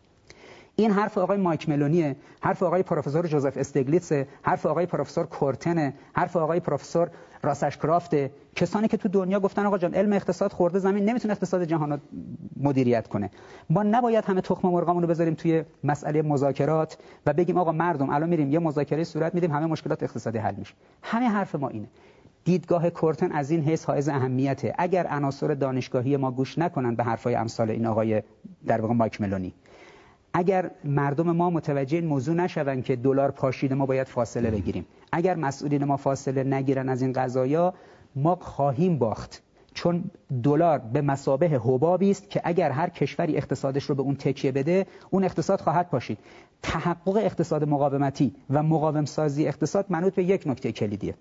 این حرف آقای مایک ملونیه، حرف آقای پروفسور جوزف استگلیتس، حرف آقای پروفسور کورتن، حرف آقای پروفسور راسشکرافت، کسانی که تو دنیا گفتن آقا جان علم اقتصاد خورده زمین، نمیتونه اقتصاد جهان رو مدیریت کنه. ما نباید همه تخم مرغامون رو بذاریم توی مسئله مذاکرات و بگیم آقا مردم الان میریم یه مذاکره صورت میدیم همه مشکلات اقتصادی حل میشه. همه حرف ما اینه. دیدگاه کورتن از این حیث حائز اهمیته. اگر عناصر دانشگاهی ما گوش نکنن به حرفای امثال این آقای در واقع مایک ملونی، اگر مردم ما متوجه این موضوع نشون که دلار پاشیده ما باید فاصله بگیریم، اگر مسئولین ما فاصله نگیرن از این قضایا، ما خواهیم باخت. چون دلار به مثابه حبابی است که اگر هر کشوری اقتصادش رو به اون تکیه بده، اون اقتصاد خواهد پاشید. تحقق اقتصاد مقاومتی و مقاوم سازی اقتصاد منوط به یک نکته کلیدیه.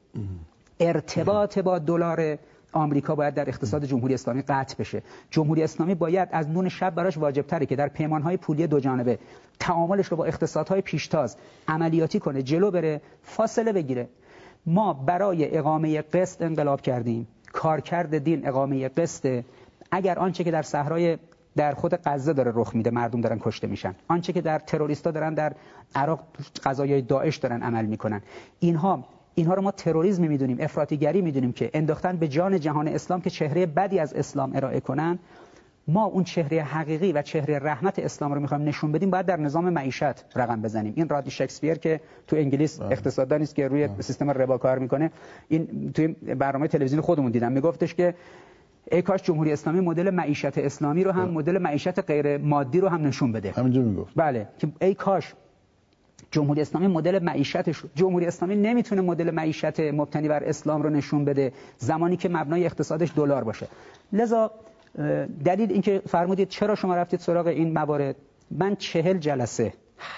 ارتباط با دلار آمریکا باید در اقتصاد جمهوری اسلامی قطع بشه. جمهوری اسلامی باید از نون شب براش واجب تره که در پیمانهای پولی دو جانبه تعاملش رو با اقتصادهای پیشتاز عملیاتی کنه، جلو بره، فاصله بگیره. ما برای اقامه قسط انقلاب کردیم، کارکرد دین اقامه قسط. اگر آنچه که در صحرای در خود غزه داره رخ میده، مردم دارن کشته میشن، آنچه که در تروریستا دارن در عراق قضایای داعش دارن عمل میکنن، اینها اینها رو ما تروریسم میدونیم، افراطیگری میدونیم که انداختن به جان جهان اسلام که چهره بدی از اسلام ارائه کنن. ما اون چهره حقیقی و چهره رحمت اسلام رو میخوایم نشون بدیم، باید در نظام معیشت رقم بزنیم. این رادی شکسپیر که تو انگلیس اقتصاددانی است که روی سیستم ربا کار میکنه، این توی برنامه تلویزیون خودمون دیدم میگفتش که ای کاش جمهوری اسلامی مدل معیشت اسلامی رو هم مدل معیشت غیر مادی رو هم نشون بده. همینجوری میگفت. بله، که ای کاش جمهوری اسلامی مدل معیشتش، جمهوری اسلامی نمیتونه مدل معیشت مبتنی بر اسلام رو نشون بده زمانی که مبنای اقتصادش دلار باشه. لذا دلیل اینکه فرمودید چرا شما رفتید سراغ این موارد، من چهل جلسه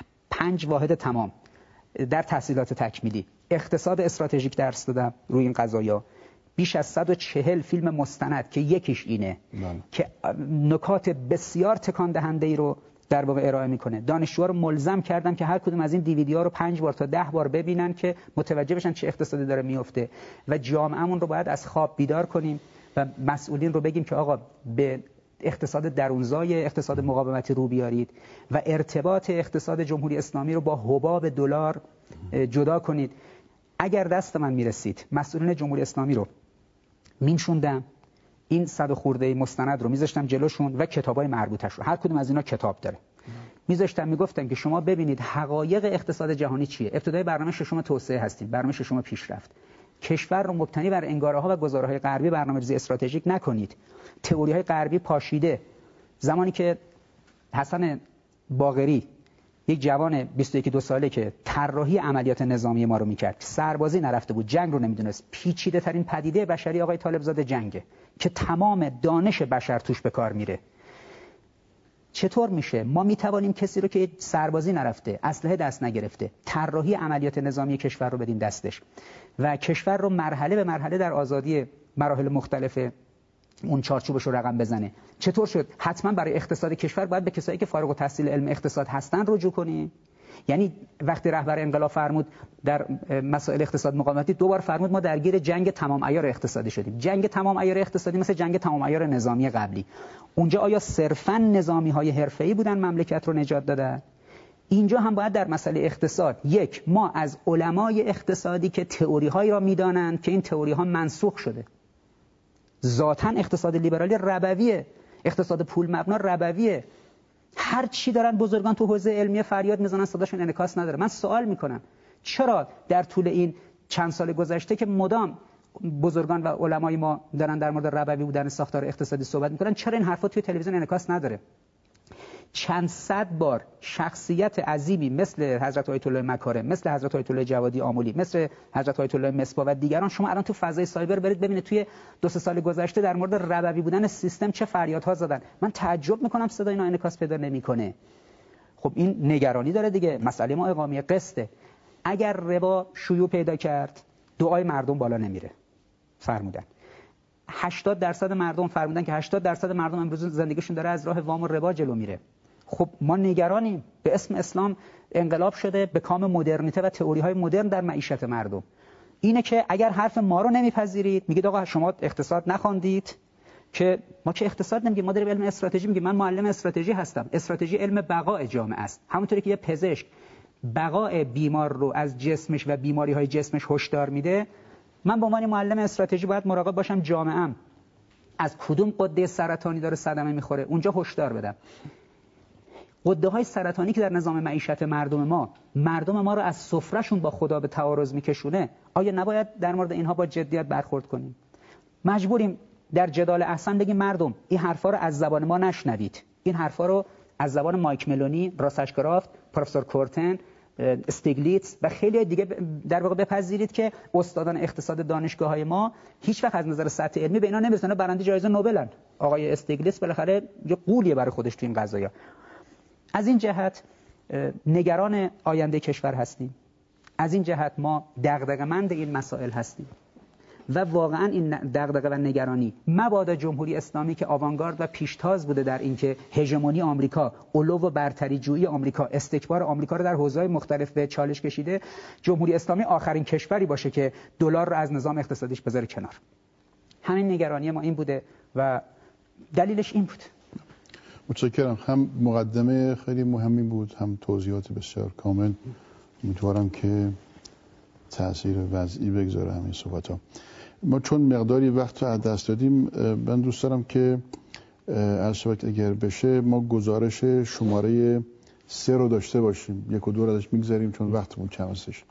پنج واحد تمام در تحصیلات تکمیلی اقتصاد استراتژیک درس دادم روی این قضایا، بیش از صد و چهل فیلم مستند که یکیش اینه من. که نکات بسیار تکان دهنده ای رو در واقع ارائه میکنه. دانشجوها رو ملزم کردم که هر کدوم از این دیویدی‌ها رو پنج بار تا ده بار ببینن که متوجه بشن چه اقتصادی داره میفته و جامعهمون رو باید از خواب بیدار کنیم و مسئولین رو بگیم که آقا به اقتصاد درونزای اقتصاد مقاومتی رو بیارید و ارتباط اقتصاد جمهوری اسلامی رو با حباب دلار جدا کنید. اگر دست من میرسید مسئولین جمهوری اسلامی رو مینشوندم، این صد خورده مستند رو میذاشتم جلوشون و کتابای مربوطش رو، هر کدوم از اینا کتاب داره، میذاشتم میگفتم که شما ببینید حقایق اقتصاد جهانی چیه. ابتدای برنامه ششم توسعه هستیم، برنامه ششم پیشرفت. کشور رو مبتنی بر انگاره‌ها و گزاره‌های غربی برنامه‌ریزی استراتژیک نکنید. تئوری‌های غربی پاشیده. زمانی که حسن باقری، یک جوان بیست و یک دو ساله که طراحی عملیات نظامی ما رو میکرد، سربازی نرفته بود، جنگ رو نمیدونست، پیچیده ترین پدیده بشری آقای طالبزاده جنگه که تمام دانش بشر توش به کار میره. چطور میشه ما میتوانیم کسی رو که سربازی نرفته، اسلحه دست نگرفته، طراحی عملیات نظامی کشور رو بدیم دستش و کشور رو مرحله به مرحله در آزادی مراحل مختلف اون چارچوبش رو رقم بزنه؟ چطور شد حتما برای اقتصاد کشور باید به کسایی که فارغ التحصیل علم اقتصاد هستن رجوع کنیم؟ یعنی وقتی رهبر انقلاب فرمود در مسائل اقتصاد مقاومتی، دوبار فرمود ما درگیر جنگ تمام عیار اقتصادی شدیم. جنگ تمام عیار اقتصادی مثل جنگ تمام عیار نظامی قبلی. اونجا آیا صرفاً نظامی‌های حرفه‌ای بودن مملکت رو نجات دادن؟ اینجا هم باید در مسئله اقتصاد یک ما از علمای اقتصادی که تئوری‌هایی را می‌دانند که این تئوری‌ها منسوخ شده. ذاتاً اقتصاد لیبرالی ربویه، اقتصاد پول مبنا ربویه. هر چی دارن بزرگان تو حوزه علمی فریاد میزنن صداشون انعکاس نداره. من سوال میکنم چرا در طول این چند سال گذشته که مدام بزرگان و علمای ما دارن در مورد ربوی بودن ساختار اقتصادی صحبت میکنن، چرا این حرفا توی تلویزیون انعکاس نداره؟ چند صد بار شخصیت عظیمی مثل حضرت آیت الله مکارم، مثل حضرت آیت الله جوادی آملی، مثل حضرت آیت الله مصباح و دیگران، شما الان تو فضای سایبر برید ببینید توی دو سه سال گذشته در مورد ربوی بودن سیستم چه فریادها زدن. من تعجب میکنم صدای اینا انعکاس پیدا نمیکنه. خب این نگرانی داره دیگه. مسئله ما اقامه قسطه. اگر ربا شیوع پیدا کرد دعای مردم بالا نمیره فرمودن. هشتاد درصد مردم فرمودن که هشتاد درصد مردم امروز زندگیشون داره از راه وام و ربا جلو میره. خب ما نگرانیم. به اسم اسلام انقلاب شده به کام مدرنیته و تئوری‌های مدرن در معیشت مردم. اینه که اگر حرف ما رو نمیپذیرید، میگید آقا شما اقتصاد نخواندید، که ما که اقتصاد نمیگیم، ما داریم علم استراتژی میگیم. من معلم استراتژی هستم. استراتژی علم بقای جامعه است. همونطوری که یه پزشک بقای بیمار رو از جسمش و بیماری‌های جسمش هشدار میده، من به عنوان معلم استراتژی باید مراقب باشم جامعه‌ام از کدوم غده سرطانی داره صدمه میخوره، اونجا هشدار بدم. غده‌های سرطانی که در نظام معیشت مردم ما مردم ما رو از سفرهشون با خدا به تعارض میکشونه، آیا نباید در مورد اینها با جدیت برخورد کنیم؟ مجبوریم در جدال احسن بگیم مردم این حرفا رو از زبان ما نشنوید. این حرفا رو از زبان مایک ملونی، راساشکرافت، پروفسور کورتن، استیگلیتس و خیلی دیگه در واقع بپذیرید که استادان اقتصاد دانشگاه‌های ما هیچ وقت از نظر سطح علمی به اینا نمی‌رسن. برنده جایزه نوبلن. آقای استیگلیتس بالاخره یه قولیه برای خودش تو این قضایا. از این جهت نگران آینده کشور هستیم. از این جهت ما دغدغه‌مند این مسائل هستیم و واقعا این دغدغه و نگرانی مبادا جمهوری اسلامی که آوانگارد و پیشتاز بوده در اینکه هژمونی آمریکا، علو و برتری جویی آمریکا، استکبار آمریکا رو در حوزه‌های مختلف به چالش کشیده، جمهوری اسلامی آخرین کشوری باشه که دلار رو از نظام اقتصادیش بذاره کنار. همین نگرانی ما این بوده و دلیلش این بود. متشکرم. هم مقدمه خیلی مهمی بود، هم توضیحات بسیار کامل. امیدوارم که تأثیر وضعی بگذاره همین صحبت‌ها. ما چون مقداری وقت رو از دست دادیم، من دوست دارم که از شبکه اگر بشه ما گزارش شماره سه رو داشته باشیم. یک و دو رو ازش میگذاریم چون وقتمون کم هستش.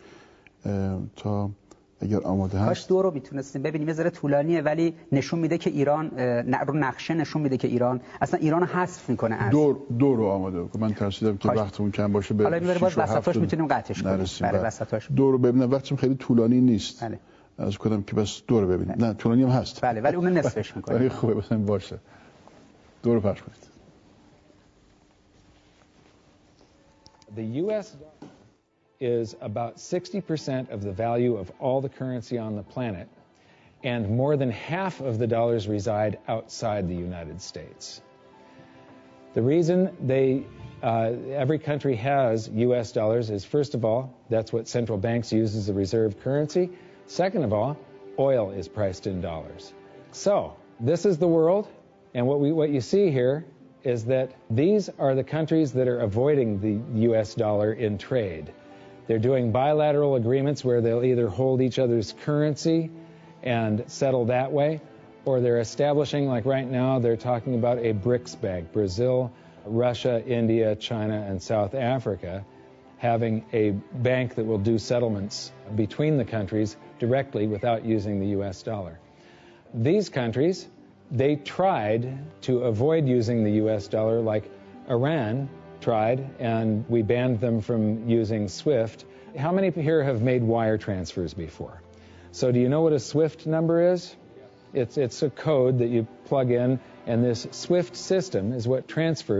تا اگر آماده هست کاش دو رو میتونستیم ببینیم. یه ذره طولانیه ولی نشون میده که ایران رو نقشه نشون میده که ایران اصلا ایران رو حذف میکنه. از دو دو رو آماده کنم. من ترسیدم که وقتمون کم باشه. به حالا میبره باز وسطاش میتونیم قطعش کنیم. برای وسطاش دو رو ببینم. وقتم خیلی طولانی نیست. بله. از کدام که بس دو رو ببینیم. نه طولانی هم هست. بله ولی اون نصفش میکنه. ولی خوبه مثلا باشه. دو رو پخش کنید. The U S is about sixty percent of the value of all the currency on the planet, and more than half of the dollars reside outside the United States. The reason they, uh, every country has U S dollars is, first of all, that's what central banks use as a reserve currency. Second of all, oil is priced in dollars. So, this is the world, and what we, what you see here is that these are the countries that are avoiding the U S dollar in trade. They're doing bilateral agreements where they'll either hold each other's currency and settle that way, or they're establishing, like right now, they're talking about a BRICS bank, Brazil, Russia, India, China, and South Africa, having a bank that will do settlements between the countries directly without using the U S dollar. These countries, they tried to avoid using the U S dollar, like Iran tried, and we banned them from using SWIFT. How many here have made wire transfers before? So do you know what a SWIFT number is? It's, it's a code that you plug in, and this SWIFT system is what transfers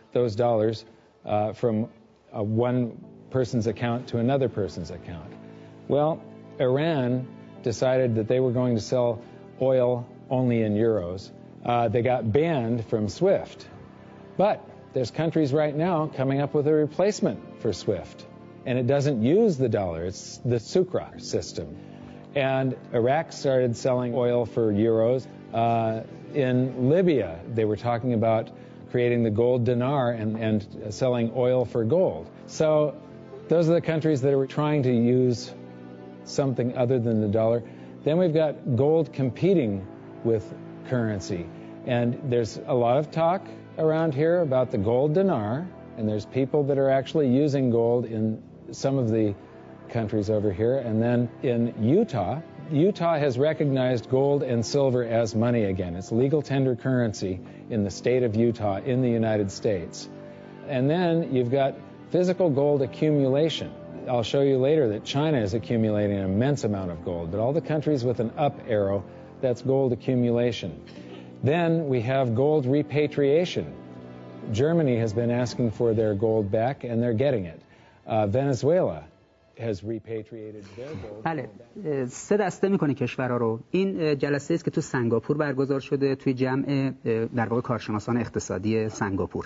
those dollars uh, from uh, one person's account to another person's account. Well, Iran decided that they were going to sell oil only in euros. Uh, they got banned from SWIFT. But there's countries right now coming up with a replacement for SWIFT. And it doesn't use the dollar. It's the Sukra system. And Iraq started selling oil for euros. Uh, in Libya, they were talking about creating the gold dinar and, and selling oil for gold. So those are the countries that are trying to use something other than the dollar. Then we've got gold competing with currency. And there's a lot of talk around here about the gold dinar, and there's people that are actually using gold in some of the countries over here. And then in Utah, Utah has recognized gold and silver as money again. It's legal tender currency in the state of Utah in the United States. And then you've got physical gold accumulation. I'll show you later that China is accumulating an immense amount of gold, but all the countries with an up arrow, that's gold accumulation. Then we have gold repatriation. Germany has been asking for their gold back, and they're getting it. Uh, Venezuela has repatriated their gold. بله، سه دسته میکنه کشورها رو. این جلسه است که تو سنگاپور برگزار شده، توی جمع در واقع کارشناسان اقتصادی سنگاپور.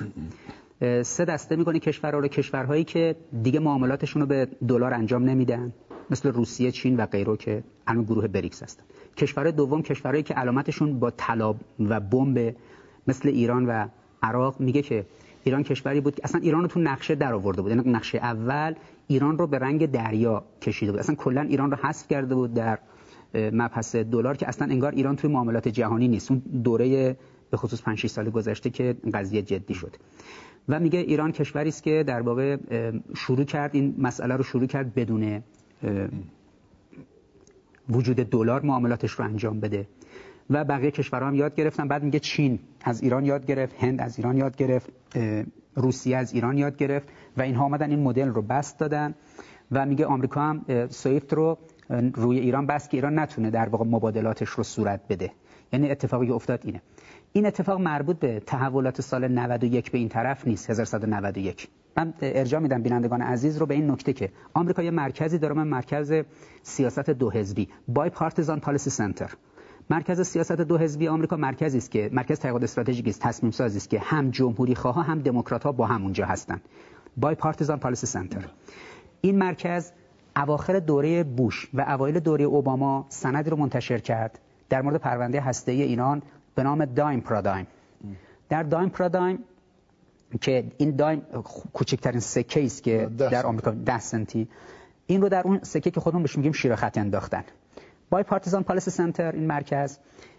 سه دسته میکنه کشورها رو. کشورهایی که دیگه معاملاتشون رو به دلار انجام نمیدن، مثل روسیه، چین و غیره که الان گروه بریکس هستن. کشورهای دوم کشورهایی که علامتشون با طلا و بمب، مثل ایران و عراق. میگه که ایران کشوری بود که اصلا ایران رو تو نقشه در آورده بود. یعنی نقشه اول ایران رو به رنگ دریا کشیده بود. اصلا کلا ایران رو حذف کرده بود در مبحث دلار، که اصلا انگار ایران توی معاملات جهانی نیست. اون دوره به خصوص پنج شش سال گذشته که قضیه جدی شد. و میگه ایران کشوری است که در واقع شروع کرد این مسئله رو شروع کرد بدون وجود دلار معاملاتش رو انجام بده. و بقیه کشورها هم یاد گرفتن. بعد میگه چین از ایران یاد گرفت، هند از ایران یاد گرفت، روسیه از ایران یاد گرفت و اینها آمدن این مدل رو بست دادن. و میگه آمریکا هم سویفت رو روی ایران بست که ایران نتونه در واقع مبادلاتش رو صورت بده. یعنی اتفاقی که افتاد اینه. این اتفاق مربوط به تحولات سال نود و یک به این طرف نیست، هزار و سیصد و نود و یک. من ارجاع میدم بینندگان عزیز رو به این نکته که آمریکا یه مرکزی داره، من مرکز سیاست دو حزبی، بای پارتیزان پالیسی سنتر. مرکز سیاست دو حزبی آمریکا مرکزی است که مرکز تحقیقات استراتژیک است، تصمیم سازی است که هم جمهوری خواها هم دموکرات ها با هم اونجا هستن. بای پارتیزان پالیسی سنتر. این مرکز اواخر دوره بوش و اوایل دوره اوباما سندی رو منتشر کرد در مورد پرونده هسته‌ای ایران به نام دایم پرادایم. در دایم پرادایم که این دایم کوچکترین سکه است که در آمریکا ده سنتی، این رو در اون سکه که خودمون بهش میگیم شیر خط انداختن. بای پارتیزان پالیسی سنتر، این مرکز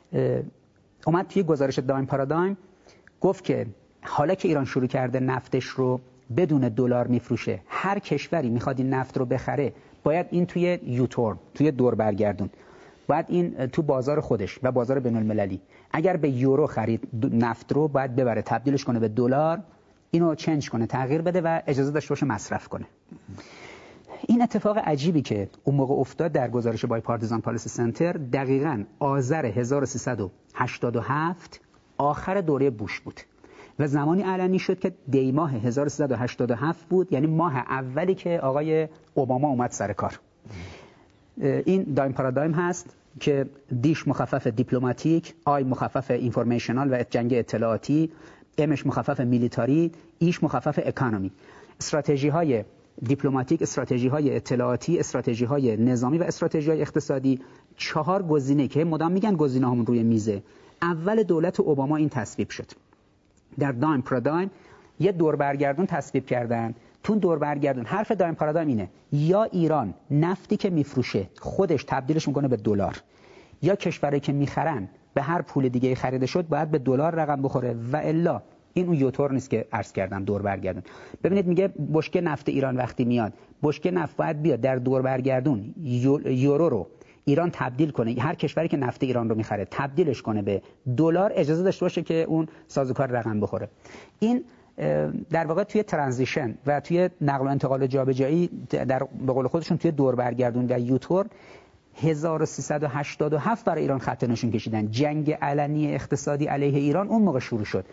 اومد توی گزارش دایم پارادایم گفت که حالا که ایران شروع کرده نفتش رو بدون دلار میفروشه، هر کشوری میخواد این نفت رو بخره باید این توی یوتورن، توی دور برگردون، باید این تو بازار خودش و بازار بین المللی اگر به یورو خرید نفت رو باید ببره تبدیلش کنه به دلار، اینو چنج کنه، تغییر بده و اجازه داشته باشه مصرف کنه. این اتفاق عجیبی که اون موقع افتاد در گزارش بای پارتیزان پالیسی سنتر دقیقاً آذر هزار و سیصد و هشتاد و هفت آخر دوره بوش بود و زمانی علنی شد که دی ماه هزار و سیصد و هشتاد و هفت بود، یعنی ماه اولی که آقای اوباما اومد سر کار. این دایم پارادایم هست که دیش مخفف دیپلماتیک، آی مخفف اینفورمیشنال و جنگ اطلاعاتی، امش مخفف میلیتاری، ایش مخفف اکانومی. استراتژی های دیپلماتیک، استراتژی های اطلاعاتی، استراتژی های نظامی و استراتژی های اقتصادی، چهار گزینه که مدام میگن گزینه همون روی میزه. اول دولت اوباما این تصویب شد. در دایم پارادایم یه دور برگردون تصویب کردن. تو دور برگردون حرف دایم پارادایم اینه: یا ایران نفتی که میفروشه خودش تبدیلش میکنه به دلار، یا کشوری که میخرن به هر پول دیگه خریده شد باید به دلار رقم بخوره و الا این اون یوتور نیست که عرض کردم دور برگردون. ببینید میگه بشکه نفت ایران وقتی میاد، بشکه نفت باید بیاد در دور برگردون یورو رو ایران تبدیل کنه، هر کشوری که نفت ایران رو میخره تبدیلش کنه به دلار، اجازه داشته باشه که اون سازوکار رقم بخوره. این در واقع توی ترانزیشن و توی نقل و انتقال و جابجایی در به قول خودشون توی دور برگردون و یوتور هزار و سیصد و هشتاد و هفت برای ایران خط نشون کشیدن. جنگ علنی اقتصادی علیه ایران اون موقع شروع شد.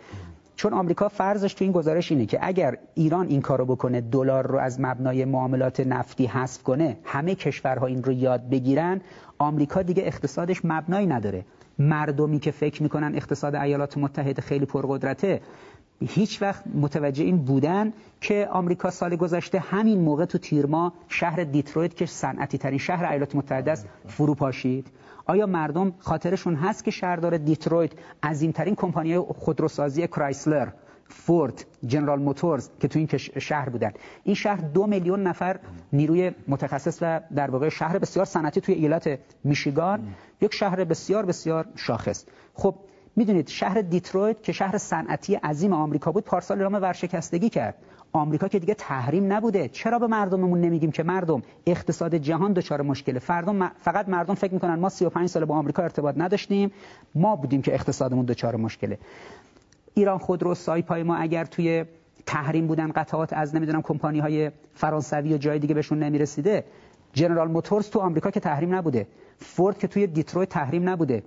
چون آمریکا فرضش تو این گزارش اینه که اگر ایران این کارو بکنه، دلار رو از مبنای معاملات نفتی حذف کنه، همه کشورها این رو یاد بگیرن، آمریکا دیگه اقتصادش مبنایی نداره. مردمی که فکر میکنن اقتصاد ایالات متحده خیلی پرقدرته، هیچ وقت متوجه این بودن که آمریکا سال گذشته همین موقع تو تیر ماه شهر دیترویت که صنعتی ترین شهر ایالات متحده است فرو پاشید. آیا مردم خاطرشون هست که شهردار دیترویت عظیمترین کمپانی خودروسازی کرایسلر، فورد، جنرال موتورز که تو این شهر بودن؟ این شهر دو میلیون نفر نیروی متخصص و در واقع شهر بسیار صنعتی توی ایالت میشیگان، یک شهر بسیار بسیار شاخص. خب میدونید شهر دیترویت که شهر صنعتی عظیم آمریکا بود، پارسال اعلام ورشکستگی کرد. آمریکا که دیگه تحریم نبوده، چرا به مردممون نمیگیم که مردم اقتصاد جهان دچار مشکله؟ فردم فقط مردم فکر میکنن ما سی و پنج سال با آمریکا ارتباط نداشتیم، ما بودیم که اقتصادمون دچار مشکله. ایران خودرو، سایپای ما اگر توی تحریم بودن، قطعات از نمیدونم کمپانی‌های فرانسوی و جای دیگه بهشون نمیرسیده. جنرال موتورز تو آمریکا که تحریم نبوده، فورد که توی دیترویت تحریم نبوده،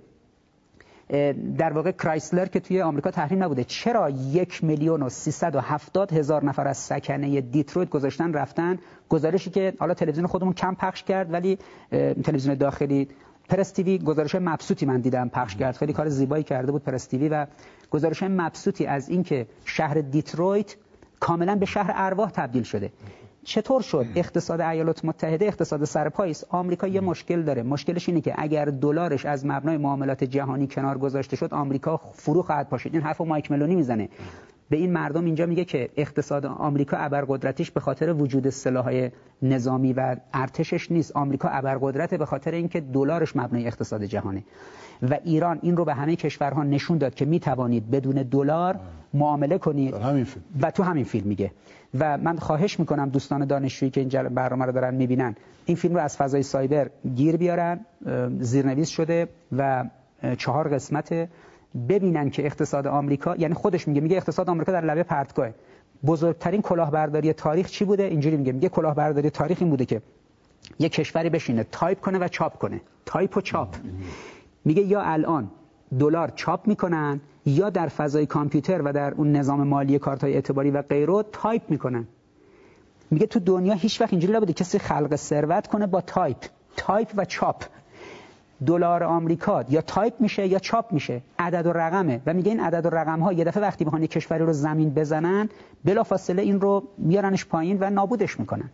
در واقع کرایسلر که توی آمریکا تحریم نبوده، چرا یک میلیون و سیصد و هفتاد هزار نفر از سکنه دیترویت گذاشتن رفتن؟ گزارشی که حالا تلویزیون خودمون کم پخش کرد، ولی تلویزیون داخلی پرس تیوی گزارش مبسوطی من دیدم پخش کرد، خیلی کار زیبایی کرده بود پرس تیوی، و گزارش مبسوطی از این که شهر دیترویت کاملا به شهر ارواح تبدیل شده. چطور شد؟ اقتصاد ایالات متحده اقتصاد سرپایی است. آمریکا یه مشکل داره. مشکلش اینه که اگر دلارش از مبنای معاملات جهانی کنار گذاشته شد، آمریکا فرو خواهد پاشید. این حرفو مایک ملونی میزنه. به این مردم اینجا میگه که اقتصاد آمریکا ابرقدرتیش به خاطر وجود سلاح‌های نظامی و ارتشش نیست. آمریکا ابرقدرته به خاطر اینکه دلارش مبنای اقتصاد جهانه. و ایران این رو به همه کشورها نشون داد که میتوانید بدون دلار معامله کنید. و تو همین فیلم میگه. و من خواهش میکنم دوستان دانشجویی که این برنامه رو دارن میبینن، این فیلم رو از فضای سایبر گیر بیارن، زیرنویس شده و چهار قسمته، ببینن که اقتصاد آمریکا، یعنی خودش میگه میگه اقتصاد آمریکا در لبه پرتگاه. بزرگترین کلاهبرداری تاریخ چی بوده؟ اینجوری میگه میگه کلاهبرداری تاریخ این بوده که یک کشوری بشینه تایپ کنه و چاپ کنه، تایپ و چاپ. میگه یا الان دلار چاپ میکنن یا در فضای کامپیوتر و در اون نظام مالی کارت‌های اعتباری و غیره تایپ میکنن. میگه تو دنیا هیچ وقت اینجوری نبوده کسی خلق ثروت کنه با تایپ، تایپ و چاپ. دلار آمریکا یا تایپ میشه یا چاپ میشه، عدد و رقمه. و میگه این عدد و رقم ها یه دفعه وقتی بخوان یک کشوری رو زمین بزنن، بلافاصله این رو میارنش پایین و نابودش میکنن.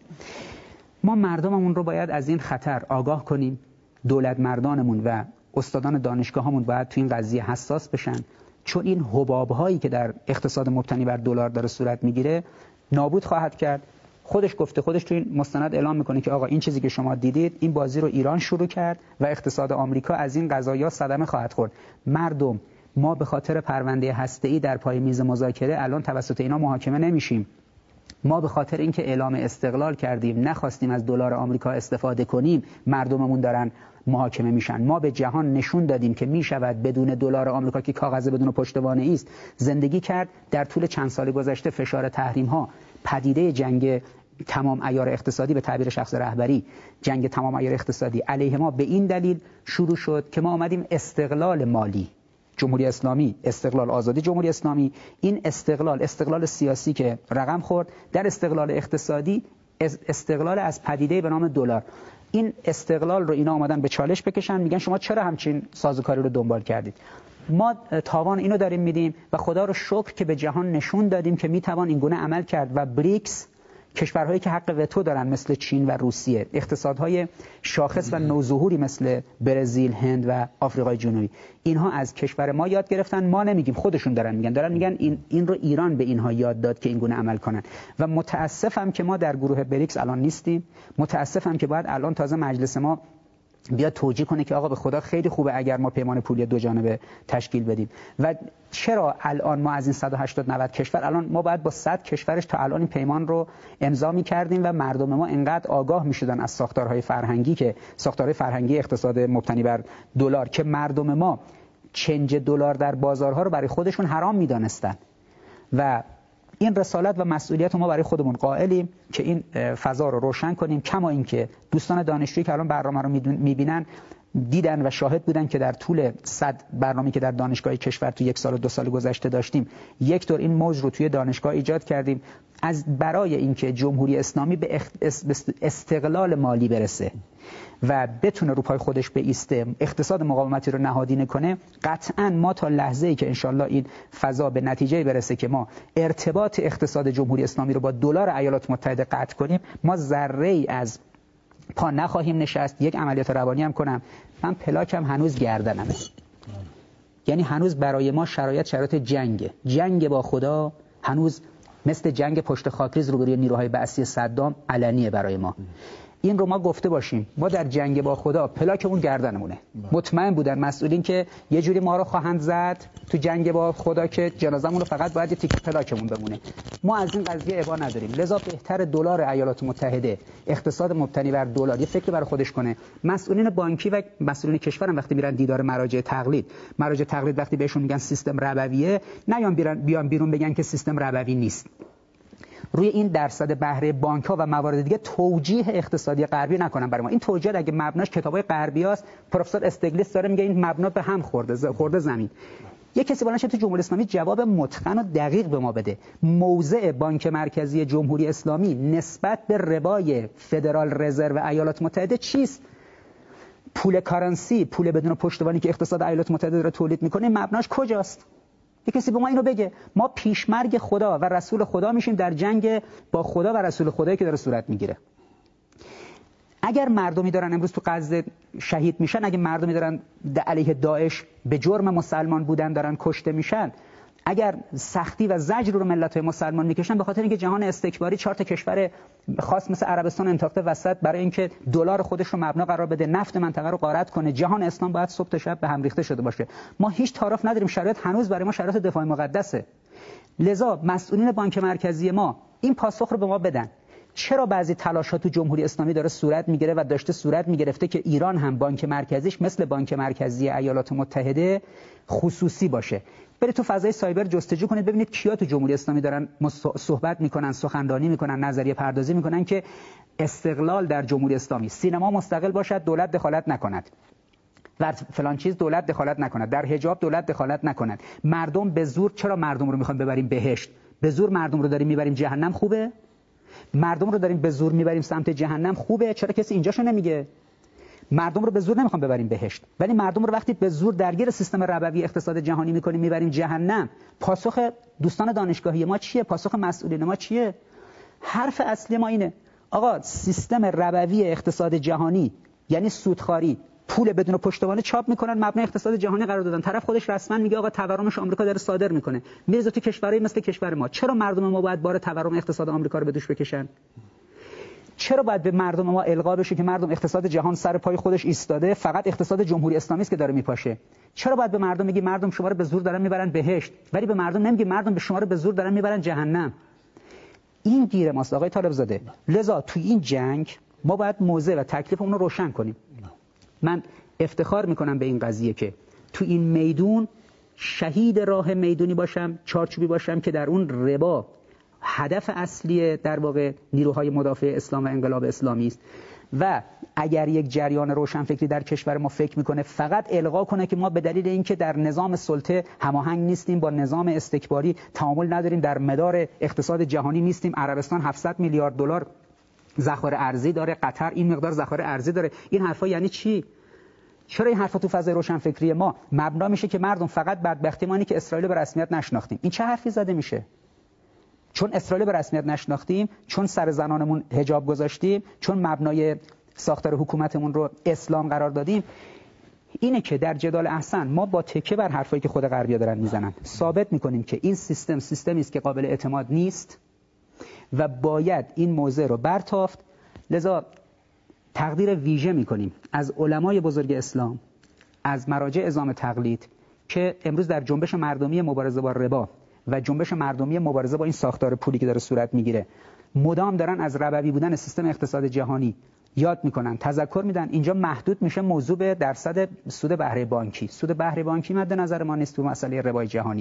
ما مردممون رو باید از این خطر آگاه کنیم. دولت مردانمون و استادان دانشگاهامون باید تو این قضیه حساس بشن، چون این حباب‌هایی که در اقتصاد مبتنی بر دلار داره صورت میگیره نابود خواهد کرد. خودش گفته، خودش تو این مستند اعلام میکنه که آقا این چیزی که شما دیدید، این بازی رو ایران شروع کرد و اقتصاد آمریکا از این قضایا صدمه خواهد خورد. مردم، ما به خاطر پرونده هسته‌ای در پای میز مذاکره الان توسط اینا محاکمه نمیشیم. ما به خاطر اینکه اعلام استقلال کردیم، نخواستیم از دلار آمریکا استفاده کنیم، مردممون دارن محاکمه میشن. ما به جهان نشون دادیم که میشود بدون دلار آمریکا که کاغذ بدون پشتوانه است زندگی کرد. در طول چند سال گذشته فشار تحریم ها، پدیده جنگ تمام عیار اقتصادی به تعبیر شخص رهبری، جنگ تمام عیار اقتصادی علیه ما به این دلیل شروع شد که ما آمدیم استقلال مالی، جمهوری اسلامی، استقلال آزادی جمهوری اسلامی، این استقلال استقلال سیاسی که رقم خورد، در استقلال اقتصادی استقلال از پدیده به نام دلار. این استقلال رو اینا آمدن به چالش بکشن، میگن شما چرا همچین سازوکاری رو دنبال کردید؟ ما تاوان اینو داریم میدیم و خدا رو شکر که به جهان نشون دادیم که میتوان این گونه عمل کرد. و بریکس، کشورهایی که حق وتو دارن مثل چین و روسیه، اقتصادهای شاخص و نوظهوری مثل برزیل، هند و آفریقای جنوبی، اینها از کشور ما یاد گرفتن. ما نمیگیم، خودشون دارن میگن، دارن میگن این این رو ایران به اینها یاد داد که این گونه عمل کنن. و متاسفم که ما در گروه بریکس الان نیستیم. متاسفم که باید الان تازه مجلس ما بیاد توجیه کنه که آقا به خدا خیلی خوبه اگر ما پیمان پولی دو جانبه تشکیل بدیم. و چرا الان ما از این صد و هشتاد نود کشور، الان ما باید با صد کشورش تا الان این پیمان رو امضا می‌کردیم و مردم ما انقدر آگاه می‌شدن از ساختارهای فرهنگی که ساختارهای فرهنگی اقتصاد مبتنی بر دلار که مردم ما چنج دلار در بازارها رو برای خودشون حرام می‌دانستن. و این رسالت و مسئولیت رو ما برای خودمون قائلیم که این فضا رو روشن کنیم. کما اینکه دوستان دانشجویی که الان برنامه رو میبینن، دیدن و شاهد بودن که در طول صد برنامه‌ای که در دانشگاه کشور تو یک سال و دو سال گذشته داشتیم یک طور این موج رو توی دانشگاه ایجاد کردیم از برای اینکه جمهوری اسلامی به استقلال مالی برسه و بتونه رو پای خودش بایسته، اقتصاد مقاومتی رو نهادینه کنه. قطعاً ما تا لحظه‌ای که انشالله این فضا به نتیجه برسه که ما ارتباط اقتصاد جمهوری اسلامی رو با دلار ایالات متحده قطع کنیم، ما ذره‌ای از پا نخواهیم نشست. یک عملیات روانی هم کنم، من پلاکم هنوز گردنمه، یعنی هنوز برای ما شرایط شرایط جنگه، جنگ با خدا هنوز مثل جنگ پشت خاکریز روبروی نیروهای بعثی صدام علنیه برای ما. این رو ما گفته باشیم، ما در جنگ با خدا پلاکمون گردنمونه. مطمئن بودن مسئولین که یه جوری ما رو خواهند زد تو جنگ با خدا که جنازمون رو فقط باید یه تیکه پلاکمون بمونه. ما از این قضیه ابا نداریم، لذا بهتر دلار ایالات متحده، اقتصاد مبتنی بر دلار یه فکر برای خودش کنه. مسئولین بانکی و مسئولین کشورم وقتی میرن دیدار مراجع تقلید، مراجع تقلید وقتی بهشون میگن سیستم ربویه، نیان بیان بیرون بگن که سیستم ربوی نیست. روی این درصد بهره بانک‌ها و موارد دیگه توجیه اقتصادی غربی نکنن برای ما. این توجیه اگه مبناش کتابای غربی است، پروفسور استگلیس داره میگه این مبنا به هم خورده خورده زمین. یک کسی بالاش تو جمهوری اسلامی جواب متقن و دقیق به ما بده. موضع بانک مرکزی جمهوری اسلامی نسبت به ربای فدرال رزرو ایالات متحده چیست؟ پول کارنسی، پول بدون پشتوانی که اقتصاد ایالات متحده داره تولید میکنه، مبناش کجاست؟ یک کسی به ما اینو بگه. ما پیشمرگ خدا و رسول خدا میشیم در جنگ با خدا و رسول خدایی که داره صورت میگیره. اگر مردمی دارن امروز تو غزه شهید میشن، اگر مردمی دارن علیه داعش به جرم مسلمان بودن دارن کشته میشن، اگر سختی و زجر رو ملت‌های مسلمان میکشن به خاطر اینکه جهان استکباری چهار تا کشور خاص مثل عربستان انتاخته وسط برای اینکه دلار خودش رو مبنا قرار بده، نفت منطقه رو غارت کنه، جهان اسلام باید صبح تا شب به هم ریخته شده باشه. ما هیچ تعارف نداریم، شرایط هنوز برای ما شرایط دفاع مقدسه. لذا مسئولین بانک مرکزی ما این پاسخ رو به ما بدن. چرا بعضی تلاش‌ها تو جمهوری اسلامی داره صورت میگیره و داشته صورت میگرفته که ایران هم بانک مرکزیش مثل بانک مرکزی ایالات متحده خصوصی باشه؟ برید تو فضای سایبر جستجو کنید ببینید کیا تو جمهوری اسلامی دارن صحبت میکنن، سخنرانی میکنن، نظریه پردازی میکنن که استقلال در جمهوری اسلامی، سینما مستقل باشد، دولت دخالت نکند، در فلان چیز دولت دخالت نکند، در حجاب دولت دخالت نکند، مردم به زور. چرا مردم رو میخوایم ببریم بهشت؟ به زور مردم رو داریم میبریم جهنم خوبه؟ مردم رو داریم به زور میبریم سمت جهنم خوبه؟ چرا کسی اینجاشو نمیگه؟ مردم رو به زور نمیخوام ببریم بهشت، ولی مردم رو وقتی به زور درگیر سیستم ربوی اقتصاد جهانی میکنیم میبریم جهنم. پاسخ دوستان دانشگاهی ما چیه؟ پاسخ مسئولین ما چیه؟ حرف اصلی ما اینه آقا سیستم ربوی اقتصاد جهانی یعنی سودخواری، پول بدون پشتوانه چاپ میکنن، مبنای اقتصاد جهانی قرار دادن. طرف خودش رسما میگه آقا تورمش آمریکا داره صادر میکنه، میرزه تو کشورهای مثل کشور ما. چرا مردم ما باید بار تورم اقتصاد آمریکا رو به دوش بکشن؟ چرا باید به مردم ما القا بشه که مردم اقتصاد جهان سر پای خودش ایستاده، فقط اقتصاد جمهوری اسلامی است که داره میپاشه؟ چرا باید به مردم بگی مردم شما رو به زور دارن میبرن بهشت، ولی به مردم نمیگی مردم به شما رو به زور دارن میبرن جهنم؟ این گیر ماست آقای طالب زاده. لذا تو این جنگ ما باید موضع و تکلیفمون رو روشن کنیم. من افتخار میکنم به این قضیه که تو این میدون شهید راه میدونی باشم، چارچوبی باشم که در اون ربا هدف اصلی در واقع نیروهای مدافع اسلام و انقلاب اسلامی است. و اگر یک جریان روشنفکری در کشور ما فکر میکنه فقط القا کنه که ما به دلیل اینکه در نظام سلطه هماهنگ نیستیم با نظام استکباری، تعامل نداریم، در مدار اقتصاد جهانی نیستیم، عربستان هفتصد میلیارد دلار ذخایر ارزی داره، قطر این مقدار ذخایر ارزی داره، این حرفا یعنی چی؟ چرا این حرفا تو فضای روشنفکری ما مبنا میشه که مردم فقط بدبختی مانی که اسرائیل به رسمیت نشناختیم؟ این چه حرفی زده میشه؟ چون اسرائیل به رسمیت نشناختیم، چون سر زنانمون حجاب گذاشتیم، چون مبنای ساختار حکومتمون رو اسلام قرار دادیم. اینه که در جدال احسن ما با تکیه بر حرفایی که خود غربی‌ها دارن میزنن ثابت میکنیم که این سیستم سیستمی است که قابل اعتماد نیست و باید این موضع رو برتافت. لذا تقدیر ویژه میکنیم از علمای بزرگ اسلام، از مراجع اعظام تقلید که امروز در جنبش مردمی مبارزه با ربا و جنبش مردمی مبارزه با این ساختار پولی که داره صورت میگیره مدام دارن از ربوی بودن سیستم اقتصاد جهانی یاد میکنن، تذکر میدن. اینجا محدود میشه موضوع به درصد سود بهره بانکی. سود بهره بانکی مد نظر ما نیست تو مسئله ربای جهانی.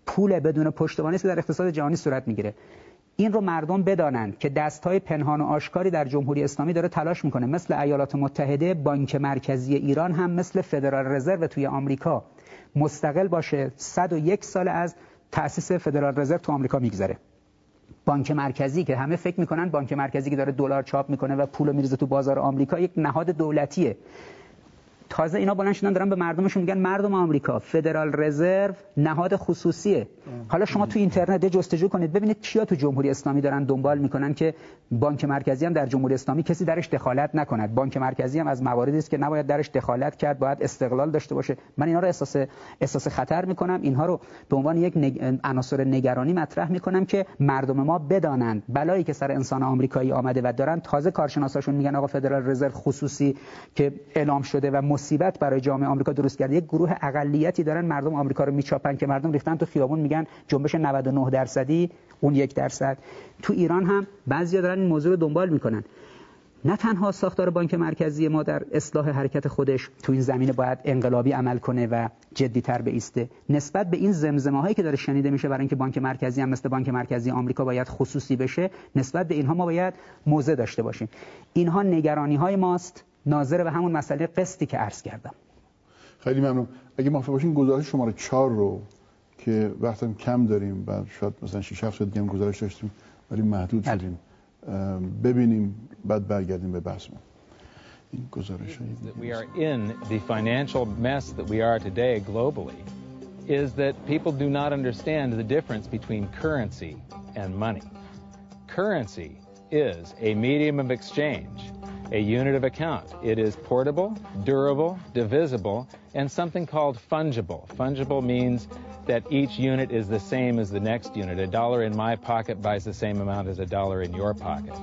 پول بدون پشتوانه است که در اقتصاد جهانی صورت میگیره. این رو مردم بدانند که دستهای پنهان و آشکاری در جمهوری اسلامی داره تلاش میکنه. مثل ایالات متحده، بانک مرکزی ایران هم مثل فدرال رزرو توی آمریکا مستقل باشه. صد و یک سال از تأسیس فدرال رزرو تو آمریکا میگذره. بانک مرکزی که همه فکر میکنن بانک مرکزی که داره دلار چاپ میکنه و پول میریزه تو بازار آمریکا یک نهاد دولتیه. تازه اینا بلند شدن دارن به مردمشون میگن مردم آمریکا فدرال رزرو نهاد خصوصیه. حالا شما تو اینترنت جستجو کنید ببینید کیا تو جمهوری اسلامی دارن دنبال میکنن که بانک مرکزی هم در جمهوری اسلامی کسی درش دخالت نکند. بانک مرکزی هم از مواردی است که نباید درش دخالت کرد، باید استقلال داشته باشه. من اینا رو احساس احساس خطر میکنم. اینها رو به عنوان یک نگ... عناصر نگرانی مطرح میکنم که مردم ما بدانند بلایی که سر انسان آمریکایی آمده و دارن. تازه کارشناساشون میگن آقا فدرال رزرو خصوصی که اعلام شده و مصیبت برای جامعه آمریکا درست کرده، یک گروه اقلیتی دارن مردم آمریکا رو میچاپن که مردم ریختن تو خیابون میگن جنبش نود و نه درصدی اون یک درصد. تو ایران هم بعضیا دارن این موضوع رو دنبال میکنن. نه تنها ساختار بانک مرکزی ما در اصلاح حرکت خودش تو این زمینه باید انقلابی عمل کنه و جدی‌تر بایسته، نسبت به این زمزمه‌هایی که داره شنیده میشه برای اینکه بانک مرکزی هم مثل بانک مرکزی آمریکا باید خصوصی بشه، نسبت به اینها ما باید موضع داشته باشیم. اینها نگرانی‌های ماست ناظر به همون مسئله قسطی که عرض کردم. خیلی ممنون. اگه موافق باشین گزارش شماره چهار رو که وقتم کم داریم و شاید مثلا شش هفت دیگه هم گزارش داشتیم ولی محدود شدیم ببینیم بعد برگردیم به بحث ما. این گزارش that we are in the financial mess that we are today globally is that people do not understand the difference between currency and money. Currency is a medium of exchange, a unit of account. It is portable, durable, divisible, and something called fungible. Fungible means that each unit is the same as the next unit. A dollar in my pocket buys the same amount as a dollar in your pocket.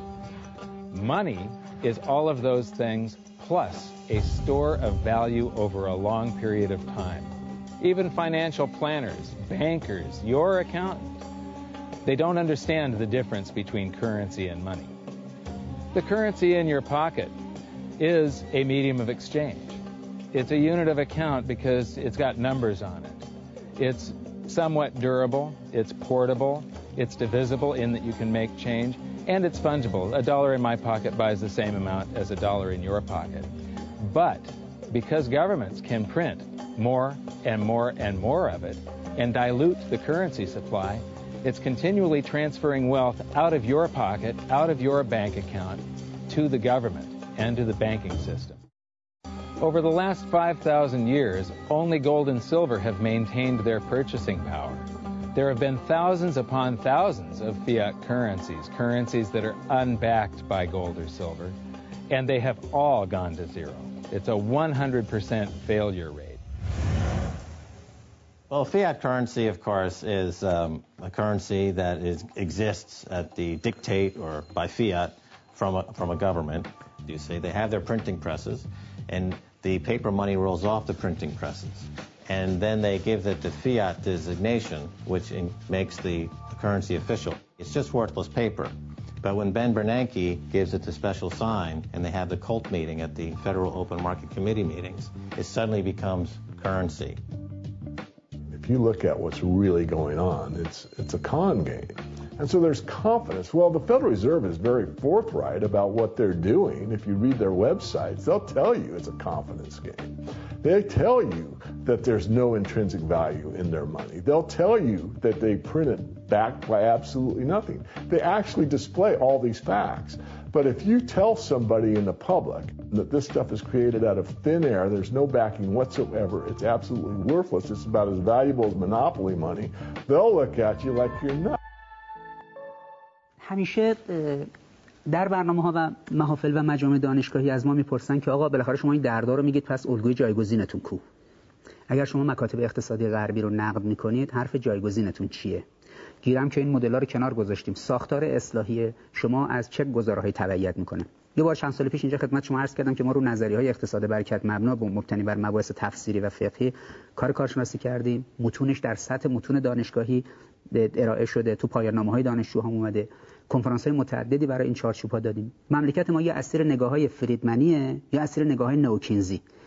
Money is all of those things plus a store of value over a long period of time. Even financial planners, bankers, your accountant, they don't understand the difference between currency and money. The currency in your pocket is a medium of exchange. It's a unit of account because it's got numbers on it. It's somewhat durable, it's portable, it's divisible in that you can make change, and it's fungible. A dollar in my pocket buys the same amount as a dollar in your pocket. But because governments can print more and more and more of it and dilute the currency supply, it's continually transferring wealth out of your pocket, out of your bank account, to the government and to the banking system. Over the last five thousand years, only gold and silver have maintained their purchasing power. There have been thousands upon thousands of fiat currencies, currencies that are unbacked by gold or silver, and they have all gone to zero. It's a one hundred percent failure rate. Well, fiat currency, of course, is um, a currency that is, exists at the dictate or by fiat from a, from a government. You say they have their printing presses, and the paper money rolls off the printing presses. And then they give it the fiat designation, which in, makes the currency official. It's just worthless paper. But when Ben Bernanke gives it the special sign, and they have the cult meeting at the Federal Open Market Committee meetings, it suddenly becomes currency. If you look at what's really going on, it's it's a con game. And so there's confidence. Well, the Federal Reserve is very forthright about what they're doing. If you read their websites, they'll tell you it's a confidence game. They tell you that there's no intrinsic value in their money. They'll tell you that they print it backed by absolutely nothing. They actually display all these facts. But if you tell somebody in the public that this stuff is created out of thin air, there's no backing whatsoever, it's absolutely worthless, it's about as valuable as monopoly money, they'll look at you like you're nuts. همیشه در برنامه‌ها و محافل و مجامع دانشگاهی از ما میپرسن که آقا بالاخره شما این دردا رو میگید پس الگوی جایگزینتون کو؟ اگر شما مکاتب اقتصادی غربی رو نقد میکنید حرف جایگزینتون چیه؟ گیرم که این مدل‌ها رو کنار گذاشتیم. ساختار اصلاحی شما از چه گزاره‌هایی تبعیت میکنه؟ یه بار چند سال پیش اینجا خدمت شما عرض کردم که ما رو نظریه‌های اقتصاد برکت مبنا و مبتنی بر مباحث تفسیری و فقهی کار کارشناسی کردیم. متونش در سطح متون دانشگاهی ارائه شده، تو پایان‌نامه‌های دانشجو هم اومده. کنفرانس‌های متعددی برای این چارچوب‌ها دادیم. مملکت ما یا اسیر نگاه‌های فریدمنیه یا اسیر نگاه‌های نوکینزی.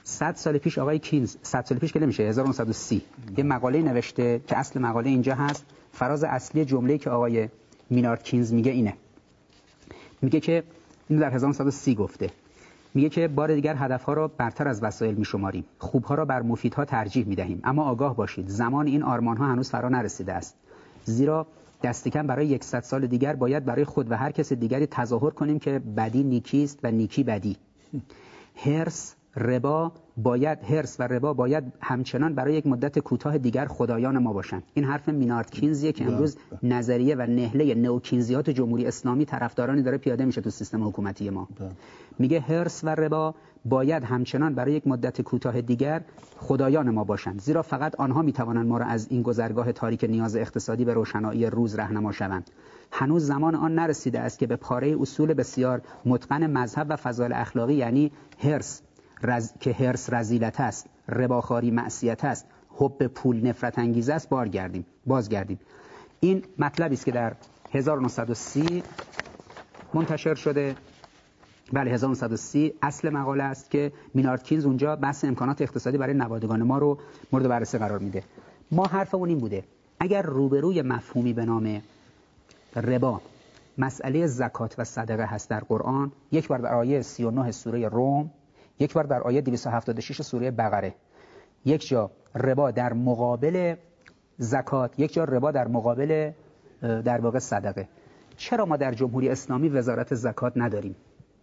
صد سال پیش آقای کینز، صد سال پیش که نمیشه، هزار و نهصد و سی یه مقاله نوشته که اصل مقاله اینجا هست. فراز اصلی جمله‌ای که آقای مینارد کینز میگه اینه، میگه که این در هزار و نهصد و سی گفته، میگه که بار دیگر هدفها را برتر از وسایل میشماریم، خوبها را بر مفیدها ترجیح میدهیم، اما آگاه باشید زمان این آرمانها هنوز فرا نرسیده است، زیرا دست کم برای صد سال دیگر باید برای خود و هر کس دیگری تظاهر کنیم که بدی نیکی است و نیکی بدی. هرس ربا باید هرس و ربا باید همچنان برای یک مدت کوتاه دیگر خدایان ما باشند. این حرف مینارد کینزیه که امروز نظریه و نهله نئوکینزیات جمهوری اسلامی طرفدارانی داره پیاده میشه تو سیستم حکومتی ما. میگه هرس و ربا باید همچنان برای یک مدت کوتاه دیگر خدایان ما باشند، زیرا فقط آنها میتوانند ما را از این گذرگاه تاریک نیاز اقتصادی به روشنایی روز راهنما شوند. هنوز زمان آن نرسیده است که به پاره اصول بسیار متقن مذهب و فضایل اخلاقی، یعنی هرس رز... که هرس رذیلت است، رباخواری معصیت است، حب پول نفرت انگیز است، بارگردیم بازگردیم. این مطلبی است که در هزار و نهصد و سی منتشر شده. بله هزار و نهصد و سی اصل مقاله است که مینارد کینز اونجا بحث امکانات اقتصادی برای نوادگان ما رو مورد بررسی قرار میده. ما حرفمون این بوده اگر روبروی مفهومی به نام ربا مسئله زکات و صدقه هست در قرآن، یک بار در آیه سی و نه سوره روم، یک بار در آیه دویست و هفتاد و شش سوره بقره، یک جا ربا در مقابل زکات، یک جا ربا در مقابل در واقع صدقه. چرا ما در جمهوری اسلامی وزارت زکات نداریم؟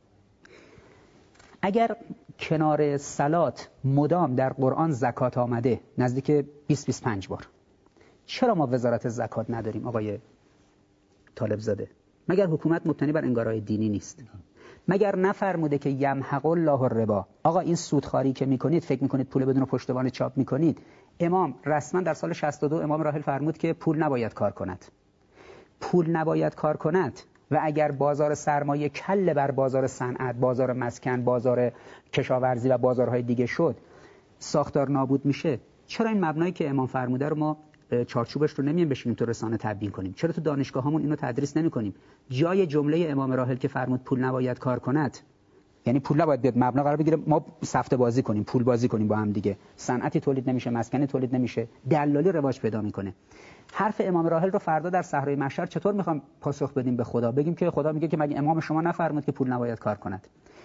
اگر کنار صلات مدام در قرآن زکات آمده نزدیک بیست بیست و پنج بار، چرا ما وزارت زکات نداریم آقای طالب زاده؟ مگر حکومت مبتنی بر انگارهای دینی نیست؟ مگر نفرموده که یمحق الله الربا؟ آقا این سودخواری که میکنید، فکر میکنید پول بدون پشتوانه چاپ میکنید. امام رسما در سال شصت و دو امام راحل فرمود که پول نباید کار کند، پول نباید کار کند. و اگر بازار سرمایه کل بر بازار صنعت، بازار مسکن، بازار کشاورزی و بازارهای دیگه شد، ساختار نابود میشه. چرا این مبنایی که امام فرموده رو ما چارچوبش رو نمییم بشینیم تو رسانه تبیین کنیم؟ چرا تو دانشگاهامون اینو تدریس نمی‌کنیم؟ جای جمله امام راحل که فرمود پول نباید کار کند، یعنی پول نباید بیاد مبنا قرار بگیره ما سفته بازی کنیم، پول بازی کنیم با هم دیگه، صنعتی تولید نمیشه، مسکنی تولید نمیشه، دلالی رواج پیدا میکنه. حرف امام راحل رو فردا در صحرای محشر چطور میخوام پاسخ بدیم به خدا؟ بگیم که خدا میگه که مگه امام شما نفرمود که پول نباید کار کند؟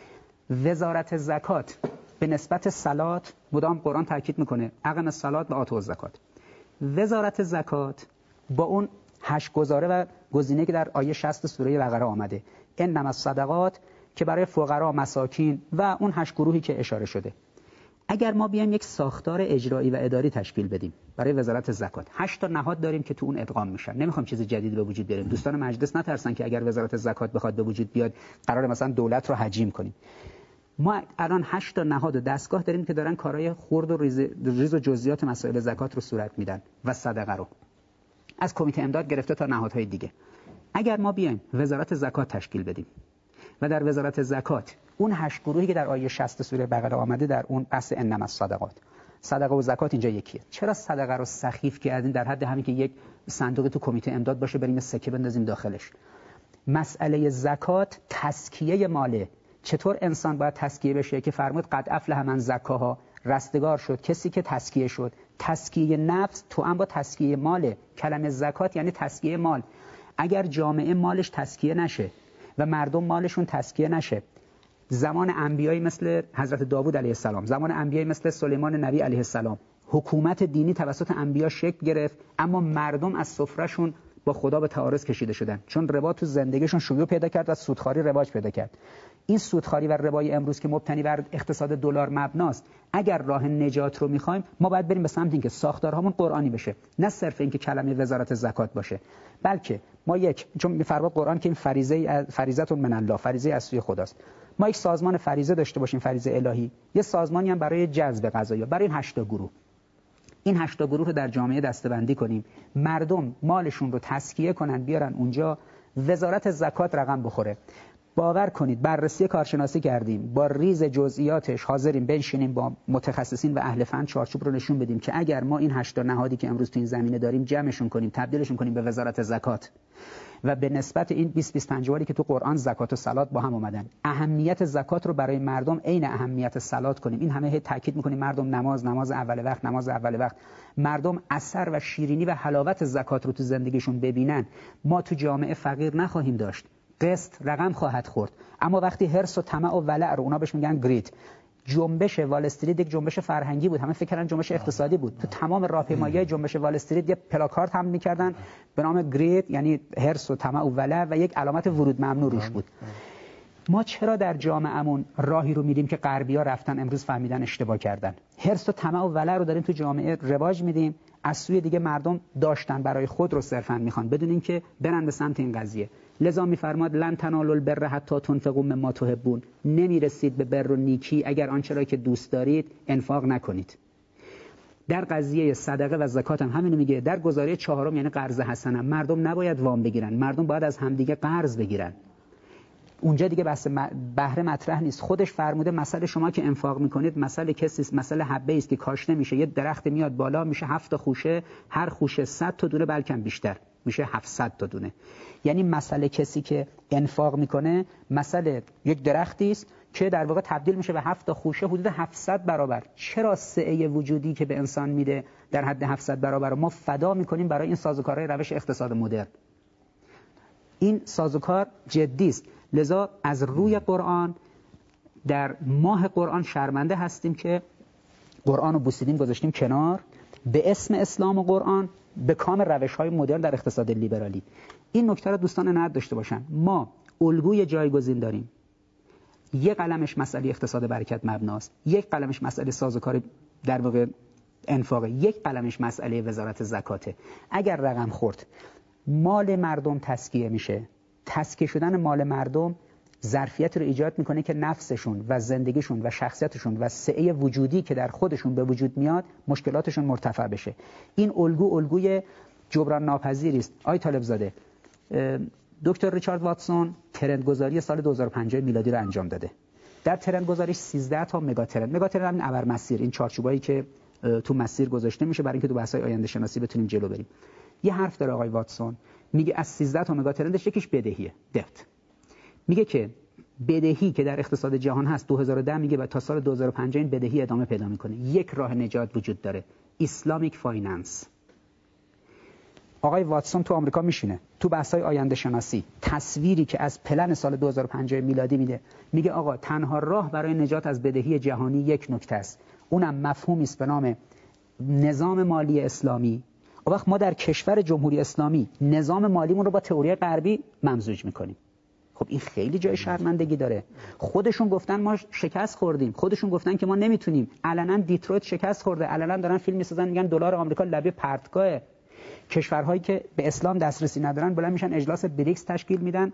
وزارت زکات به نسبت صلات مدام قرآن تاکید میکنه اقم الصلات و آتوا الزکات. وزارت زکات با اون هشت گزاره و گزینه که در آیه شصت سوره بقره آمده، انما الصدقات، که برای فقرا، مساکین و اون هشت گروهی که اشاره شده. اگر ما بیایم یک ساختار اجرایی و اداری تشکیل بدیم برای وزارت زکات، هشت تا نهاد داریم که تو اون ادغام میشن. نمیخوام چیز جدیدی به وجود بیاریم. دوستان مجلس نترسن که اگر وزارت زکات بخواد به وجود بیاد قرار مثلا دولت رو حجیم کنیم. ما الان هشت تا نهاد و دستگاه داریم که دارن کارهای خرد و ریز, ریز و جزئیات مسائل زکات رو صورت میدن و صدقه رو، از کمیته امداد گرفته تا نهادهای دیگه. اگر ما بیایم وزارت زکات تشکیل بدیم و در وزارت زکات اون هشت گروهی که در آیه شصت سوره بقره آمده در اون بحث انما الصدقات، صدقه و زکات اینجا یکیه. چرا صدقه رو سخیف کردین در حد همین که یک صندوقی تو کمیته امداد باشه بریم سکه بندازیم داخلش؟ مسئله زکات تزکیه ماله. چطور انسان باید تزکیه بشه که فرمود قد افلح من زکاها، رستگار شد کسی که تزکیه شد. تزکیه نفس تو هم با تزکیه ماله. کلمه زکات یعنی تزکیه مال. اگر جامعه مالش تزکیه نشه و مردم مالشون تزکیه نشه، زمان انبیایی مثل حضرت داوود علیه السلام، زمان انبیایی مثل سلیمان نبی علیه السلام، حکومت دینی توسط انبیا شکل گرفت، اما مردم از سفرهشون با خدا به تعارض کشیده شدن، چون ربا تو زندگیشون شیوع پیدا کرد و سودخواری رواج پیدا کرد. این سودخواری و ربای امروز که مبتنی بر اقتصاد دلار مبناست، اگر راه نجات رو میخوایم ما باید بریم به سمت اینکه ساختارهامون قرآنی بشه، نه صرف اینکه کلمه وزارت زکات باشه، بلکه ما یک، چون میفرماد قرآن که این فریضه فریضه من الله، فریضه از سوی خداست، ما یک سازمان فریضه داشته باشیم، فریضه الهی، یه سازمانی هم برای جذب قضایا، برای این هشت گروه. این هشت گروه رو در جامعه دسته‌بندی کنیم، مردم مالشون رو تزکیه کنن بیارن اونجا، وزارت زکات رقم بخوره. باور کنید بررسی کارشناسی کردیم، با ریز جزئیاتش حاضریم بنشینیم با متخصصین و اهل فن چارچوب رو نشون بدیم که اگر ما این هشت نهادی که امروز تو این زمینه داریم جمعشون کنیم، تبدیلشون کنیم به وزارت زکات و به نسبت این بیست بیست و پنج باری که تو قرآن زکات و صلات با هم اومدن، اهمیت زکات رو برای مردم عین اهمیت صلات کنیم. این همه تاکید میکنیم مردم نماز نماز اول وقت نماز اول وقت، مردم اثر و شیرینی و حلاوت زکات رو تو زندگیشون ببینن، ما تو جامعه فقیر نخواهیم داشت، قسط رقم خواهد خورد. اما وقتی حرص و طمع و ولع رو، اونا بهش میگن گرید، جنبش وال استریت یک جنبش فرهنگی بود، همه فکر کردن جنبش اقتصادی بود. تو تمام راهپیمایی‌های جنبش وال استریت یه پلاکارد هم می‌کردن به نام گرید، یعنی حرص و طمع و ولع، و یک علامت ورود ممنوع روش بود. ما چرا در جامعهمون راهی رو میدیم که غربی‌ها رفتن امروز فهمیدن اشتباه کردن؟ حرص و طمع و ولع رو داریم تو جامعه رواج میدیم، از سوی دیگه مردم داشتن برای خود رو صرفاً میخوان بدون اینکه برن به سمت این قضیه. لذا میفرماد لن تنالوا البر حتی تنفقوا مما تحبون، نمیرسید به بر و نیکی اگر آنچه را که دوست دارید انفاق نکنید. در قضیه صدقه و زکات هم همینو میگه. در گزاره چهارم یعنی قرض حسنه، مردم نباید وام بگیرن، مردم باید از همدیگه قرض بگیرن. اونجا دیگه بحث بهره مطرح نیست. خودش فرموده مسئله شما که انفاق میکنید مسئله کسی است، مسئله حبه است که کاشته میشه، یه درخت میاد بالا میشه هفت خوشه، هر خوشه صد تا دونه بلکه بیشتر میشه هفتصد تا دونه. یعنی مسئله کسی که انفاق میکنه مسئله یک درختی است که در واقع تبدیل میشه به هفت تا خوشه، حدود هفتصد برابر. چرا سعه وجودی که به انسان میده در حد هفتصد برابر ما فدا میکنیم برای این سازوکارهای روش اقتصاد مدرن؟ این سازوکار جدی است. لذا از روی قرآن در ماه قرآن شرمنده هستیم که قرآن رو بوسیدیم گذاشتیم کنار به اسم اسلام و قرآن به کام روش‌های مدرن در اقتصاد لیبرالی. این نکته رو دوستان عنایت داشته باشن. ما الگوی جایگزین داریم، یک قلمش مسئله اقتصاد برکت مبناست، یک قلمش مسئله سازوکار در واقع انفاق، یک قلمش مسئله وزارت زکاته. اگر رقم خورد مال مردم تسکیه میشه، تسکیه شدن مال مردم ظرفیت رو ایجاد میکنه که نفسشون و زندگیشون و شخصیتشون و سعه وجودی که در خودشون به وجود میاد مشکلاتشون مرتفع بشه. این الگو الگوی جبران ناپذیری است. آی طالب زاده، دکتر ریچارد واتسون ترندگذاری سال دو هزار و پنج میلادی رو انجام داده. در ترندگذاریش سیزده تا مگا ترند، مگا ترند همین ابر مسیر، این چارچوبایی که تو مسیر گذاشته میشه برای اینکه تو بحث‌های آینده شناسی بتونیم جلو بریم. یه حرف داره آقای واتسون، میگه از سیزده تا مگا ترندش یکیش بدهیه، دفت. میگه که بدهی که در اقتصاد جهان هست دو هزار و ده میگه و تا سال دو هزار و پنجاه این بدهی ادامه پیدا میکنه. یک راه نجات وجود داره، اسلامیک فایننس. آقای واتسون تو آمریکا میشینه تو بحث‌های آینده شناسی تصویری که از پلن سال دو هزار و پنجاه میلادی میده، میگه آقا تنها راه برای نجات از بدهی جهانی یک نکته است، اونم مفهومی است به نام نظام مالی اسلامی. اون وقت ما در کشور جمهوری اسلامی نظام مالیمون رو با تئوری غربی ممزوج میکنیم. خب این خیلی جای شرمندگی داره. خودشون گفتن ما شکست خوردیم، خودشون گفتن که ما نمیتونیم، علنا دیترویت شکست خورده، علنا دارن فیلم میسازن میگن دلار آمریکا لبه پرتگاه. کشورهایی که به اسلام دسترسی ندارن بلند میشن اجلاس بریکس تشکیل میدن،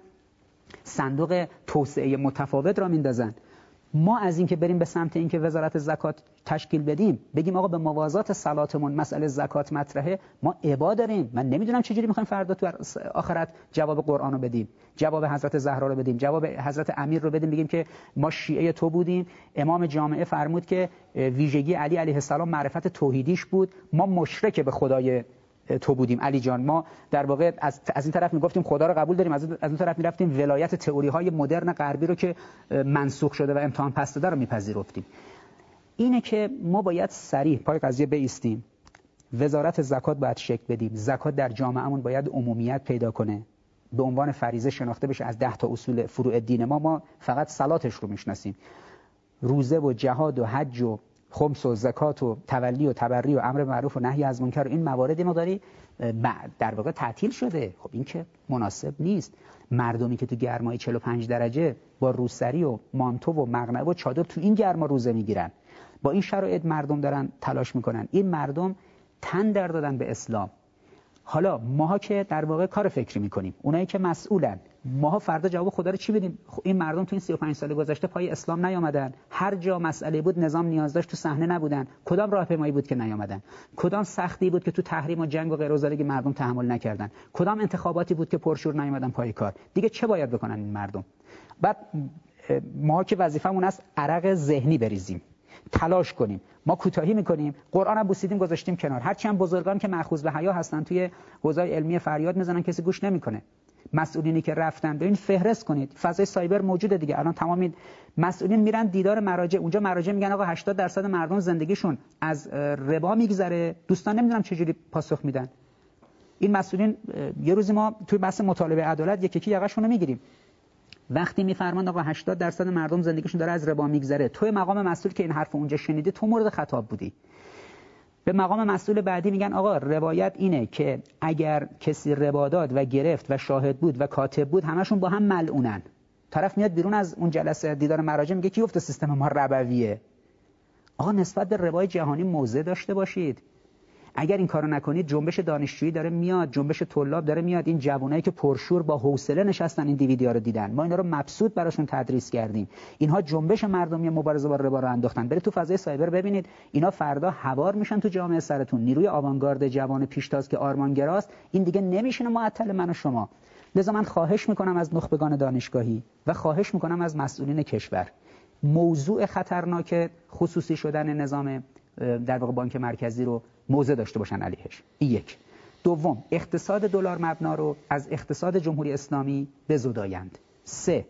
صندوق توسعه متفاوت را میندازن. ما از این که بریم به سمت این که وزارت زکات تشکیل بدیم، بگیم آقا به موازات صلاتمون مسئله زکات مطرحه، ما عبا داریم. من نمیدونم چجوری میخوایم فردا تو آخرت جواب قرآن رو بدیم، جواب حضرت زهرا رو بدیم، جواب حضرت امیر رو بدیم، بگیم که ما شیعه تو بودیم، امام جامعه فرمود که ویژگی علی علیه السلام معرفت توحیدیش بود، ما مشرک به خدای تو بودیم علی جان. ما در واقع از, از این طرف میگفتیم خدا رو قبول داریم، از اون طرف میرفتیم ولایت تئوری های مدرن غربی رو که منسوخ شده و امتحان پس داده رو میپذیرفتیم. اینه که ما باید صریح پای قضیه بایستیم. وزارت زکات باید شکل بدیم، زکات در جامعهمون باید عمومیت پیدا کنه، به عنوان فریضه شناخته بشه از ده تا اصول فروع دین ما. ما فقط صلاتش رو میشناسیم، روزه و جهاد و حج و خمس و زکات و تولی و تبری و امر معروف و نهی از منکر و این مواردی مقداری در واقع تعطیل شده. خب این که مناسب نیست. مردمی که تو گرمای چهل و پنج درجه با روسری و مانتو و مقنعه و چادر تو این گرما روزه میگیرن، با این شرایط مردم دارن تلاش میکنن. این مردم تن در دادن به اسلام. حالا ماها که در واقع کار فکری میکنیم، اونایی که مسئولن، ماها فردا جواب خدا رو چی بدیم؟ این مردم تو این سی و پنج سال گذشته پای اسلام نیامدن، هر جا مسئله بود نظام نیاز داشت تو صحنه نبودن. کدام راهپیمایی بود که نیامدن؟ کدام سختی بود که تو تحریم و جنگ و غیر و ذالک مردم تحمل نکردن؟ کدام انتخاباتی بود که پرشور نیامدن پای کار؟ دیگه چه باید بکنن این مردم؟ بعد ما که وظیفمون است عرق ذهنی بریزیم، تلاش کنیم. ما کوتاهی میکنیم، قرآن هم بوسیدیم گذاشتیم کنار. هرچی هم بزرگان که مأخوذ به حیا هستن توی حوزه علمی فریاد میزنن کسی گوش نمیکنه. مسئولینی که رفتن ببین فهرست کنید، فضای سایبر موجوده دیگه، الان تمام این مسئولین میرن دیدار مراجع، اونجا مراجع میگن آقا هشتاد درصد مردم زندگیشون از ربا میگذره، دوستان نمیدونم چه جوری پاسخ میدن. این مسئولین یه روزی ما توی بحث مطالبه عدالت یکی یکی یقه‌شون رو میگیریم، وقتی میفرمان آقا هشتاد درصد مردم زندگیشون داره از ربا میگذره، توی مقام مسئول که این حرف اونجا شنیدی تو مورد خطاب بودی. به مقام مسئول بعدی میگن آقا روایت اینه که اگر کسی ربا داد و گرفت و شاهد بود و کاتب بود همشون با هم ملعونن. طرف میاد بیرون از اون جلسه دیدار مراجع میگه کی گفته سیستم ما ربویه؟ آقا نسبت به ربای جهانی موضع داشته باشید. اگر این کارو نکنید جنبش دانشجویی داره میاد، جنبش طلاب داره میاد، این جوانایی که پرشور با حوصله نشستن این دیویدیو رو دیدن، ما اینا رو مبسوط براشون تدریس کردیم، اینها جنبش مردمی مبارزه با ربا رو انداختن. برید تو فضای سایبر ببینید اینا فردا هوار میشن تو جامعه سرتون. نیروی آوانگارد جوان پیشتاز که آرمانگراست این دیگه نمیشینه معطل من و شما. لذا من خواهش میکنم از نخبگان دانشگاهی و خواهش میکنم از مسئولین کشور، موضوع خطرناک خصوصی شدن نظام در واقع بانک مرکزی رو موضع داشته باشن علیهش. این یک. دوم، اقتصاد دلار مبنا رو از اقتصاد جمهوری اسلامی بزدایند. سه،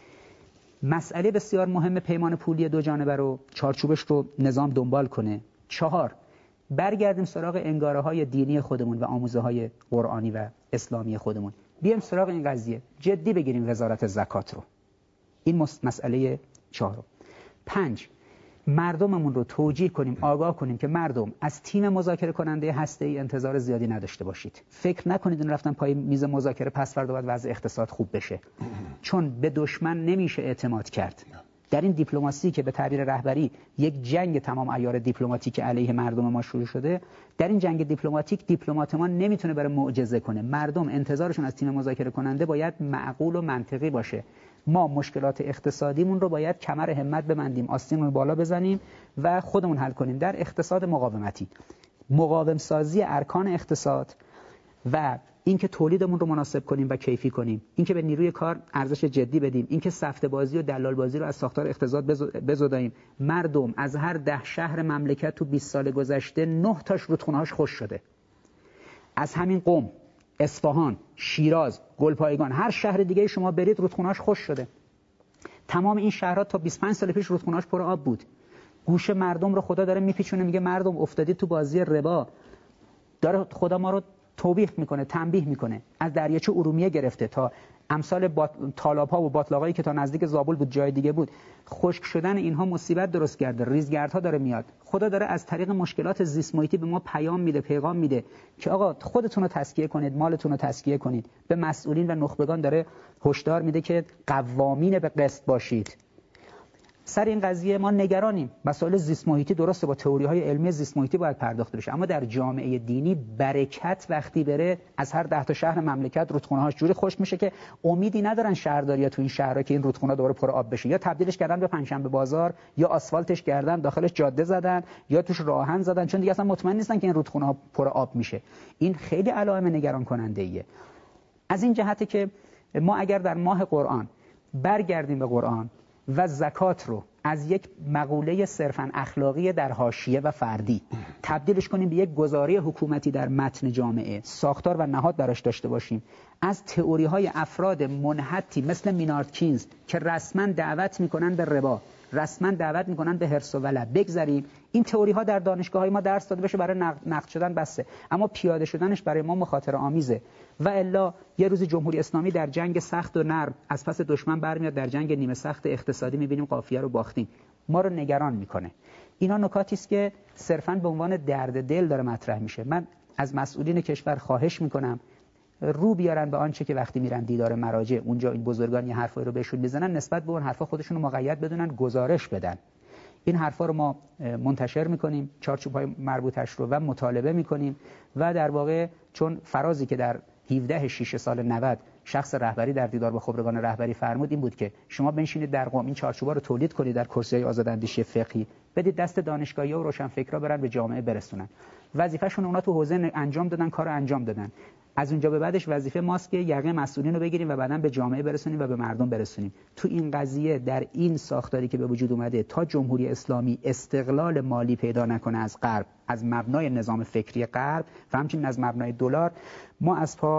مسئله بسیار مهم پیمان پولی دو جانبه رو چارچوبش رو نظام دنبال کنه. چهار، برگردیم سراغ انگاره های دینی خودمون و آموزه های قرآنی و اسلامی خودمون. بیایم سراغ این قضیه، جدی بگیریم وزارت زکات رو. این مسئله چهارم. پنج، مردممون رو توجیه کنیم، آگاه کنیم که مردم از تیم مذاکره کننده هسته‌ای انتظار زیادی نداشته باشید. فکر نکنید این رفتن پای میز مذاکره پس فردا باید وضع اقتصاد خوب بشه، چون به دشمن نمیشه اعتماد کرد. در این دیپلماسی که به تعبیر رهبری یک جنگ تمام عیار دیپلماتیک علیه مردم ما شروع شده، در این جنگ دیپلماتیک دیپلمات ما نمیتونه برای معجزه کنه. مردم انتظارشون از تیم مذاکره کننده باید معقول و منطقی باشه. ما مشکلات اقتصادیمون رو باید کمر همت ببندیم، آستین رو بالا بزنیم و خودمون حل کنیم. در اقتصاد مقاومتی، مقاوم سازی ارکان اقتصاد و اینکه تولیدمون رو مناسب کنیم و کیفی کنیم، اینکه به نیروی کار ارزش جدی بدیم، اینکه سفته بازی و دلال بازی رو از ساختار اقتصاد بزداییم. مردم از هر ده شهر مملکت تو بیست سال گذشته نه تاش رودخونه‌هاش خشک شده. از همین قم، اصفهان، شیراز، گلپایگان، هر شهر دیگه شما برید رودخونه‌اش خشک شده. تمام این شهرها تا بیست و پنج سال پیش رودخونه‌اش پر آب بود. گوش مردم رو خدا داره میپیچونه، میگه مردم افتادید تو بازی ربا. داره خدا ما رو توبیخ میکنه، تنبیه میکنه. از دریاچه ارومیه گرفته تا امثال بات... تالاب‌ها و باطلاقایی که تا نزدیک زابل بود جای دیگه بود، خشک شدن اینها مصیبت درست کرده. ریزگردها داره میاد. خدا داره از طریق مشکلات زیست محیطی به ما پیام میده، پیغام میده که آقا خودتون رو تزکیه کنید، مالتون رو تزکیه کنید. به مسئولین و نخبگان داره هشدار میده که قوامین به قسط باشید. سر این قضیه ما نگرانیم. مسائل زیست محیطی درسته با تئوری‌های علمی زیست محیطی باید پرداخت بشه، اما در جامعه دینی برکت وقتی بره از هر ده تا شهر مملکت رودخونه‌هاش جوری خشک میشه که امیدی ندارن شهرداری‌ها تو این شهرها که این رودخونه دوباره پر آب بشه. یا تبدیلش کردن به پنجشنبه بازار، یا آسفالتش کردن، داخلش جاده زدن، یا توش راهن زدن، چون دیگه اصلا مطمئن نیستن که این رودخونه‌ها پر آب میشه. این خیلی علائم نگران کننده ایه. از این جهته که ما اگر در ماه قرآن برگردیم به قرآن و زکات رو از یک مقوله صرفاً اخلاقی در حاشیه و فردی تبدیلش کنیم به یک گزاره حکومتی در متن جامعه، ساختار و نهاد براش داشته باشیم، از تئوری‌های افراد منحتی مثل مینارد کینز که رسما دعوت میکنن به ربا، رسما دعوت میکنن به حرص و ولع بگذاریم. این تئوری‌ها در دانشگاه‌های ما درس داده بشه، برای نقد شدن بسه، اما پیاده شدنش برای ما مخاطره آمیزه. و الا یه روز جمهوری اسلامی در جنگ سخت و نرم از پس دشمن برمیاد، در جنگ نیمه سخت اقتصادی می‌بینیم قافیه رو باختیم. ما رو نگران میکنه. اینا نکاتی است که صرفاً به عنوان درد دل داره مطرح میشه. من از مسئولین کشور خواهش میکنم رو بیارن به آنچه که وقتی میرن دیدار مراجع اونجا این بزرگان یه حرفایی رو بهشون میزنن، نسبت به اون حرفا خودشون رو مقید بدونن، گزارش بدن. این حرفا رو ما منتشر میکنیم، چارچوب‌های مربوطش رو و مطالبه میکنیم و در واقع چون فرازی که در هفده شش سال نود شخص رهبری در دیدار با خبرگان رهبری فرمود این بود که شما بنشینید در قم این چارچوبا رو تولید کنید در کرسی‌های آزاداندیشی فقهی، بدید دست دانشگاهی‌ها و روشنفکرا برن به جامعه برسونن. وظیفه‌شون اونا تو حوزه انجام دادن، کارو انجام دادن. از اونجا به بعدش وظیفه ماست که یقه مسئولین رو بگیریم و بعداً به جامعه برسونیم و به مردم برسونیم. تو این قضیه در این ساختاری که به وجود اومده تا جمهوری اسلامی استقلال مالی پیدا نکنه از غرب، از مبنای نظام فکری غرب و همچنین از مبنای دلار، ما از پا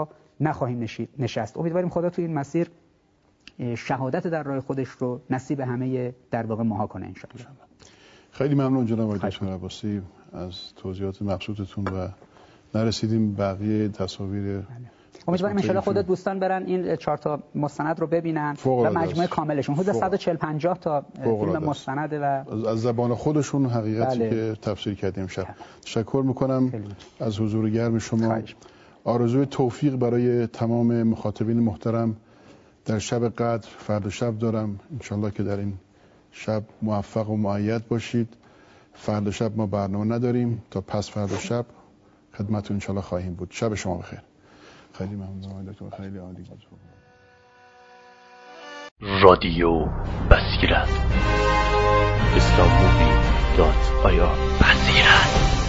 نخواهیم نشست. امیدواریم خدا تو این مسیر شهادت در راه خودش رو نصیب همه در واقع ماها کنه ان شاء الله. خیلی ممنون جناب آقای دکتر عباسی از توضیحات مبسوطتون و نرسیدیم بقیه تصاویر. امیدواریم ان شاء الله خود دوستان برن این چهار تا مستند رو ببینن و مجموعه کاملشون حدود صد و چهل پنجاه تا فیلم مستند و از زبان خودشون حقیقتی بله. که تفسیر کردیم شب. تشکر میکنم از حضور گرم شما. آرزوی توفیق برای تمام مخاطبین محترم در شب قدر فردا شب دارم. انشالله که در این شب موفق و مؤید باشید. فردا شب ما برنامه نداریم، تا پس فردا شب خدمتتون انشالله خواهیم بود. شب شما بخیر. خیلی ممنون دکتر، خیلی عالی بود. رادیو بصیرت اسلام مووی دات آیا بصیرت.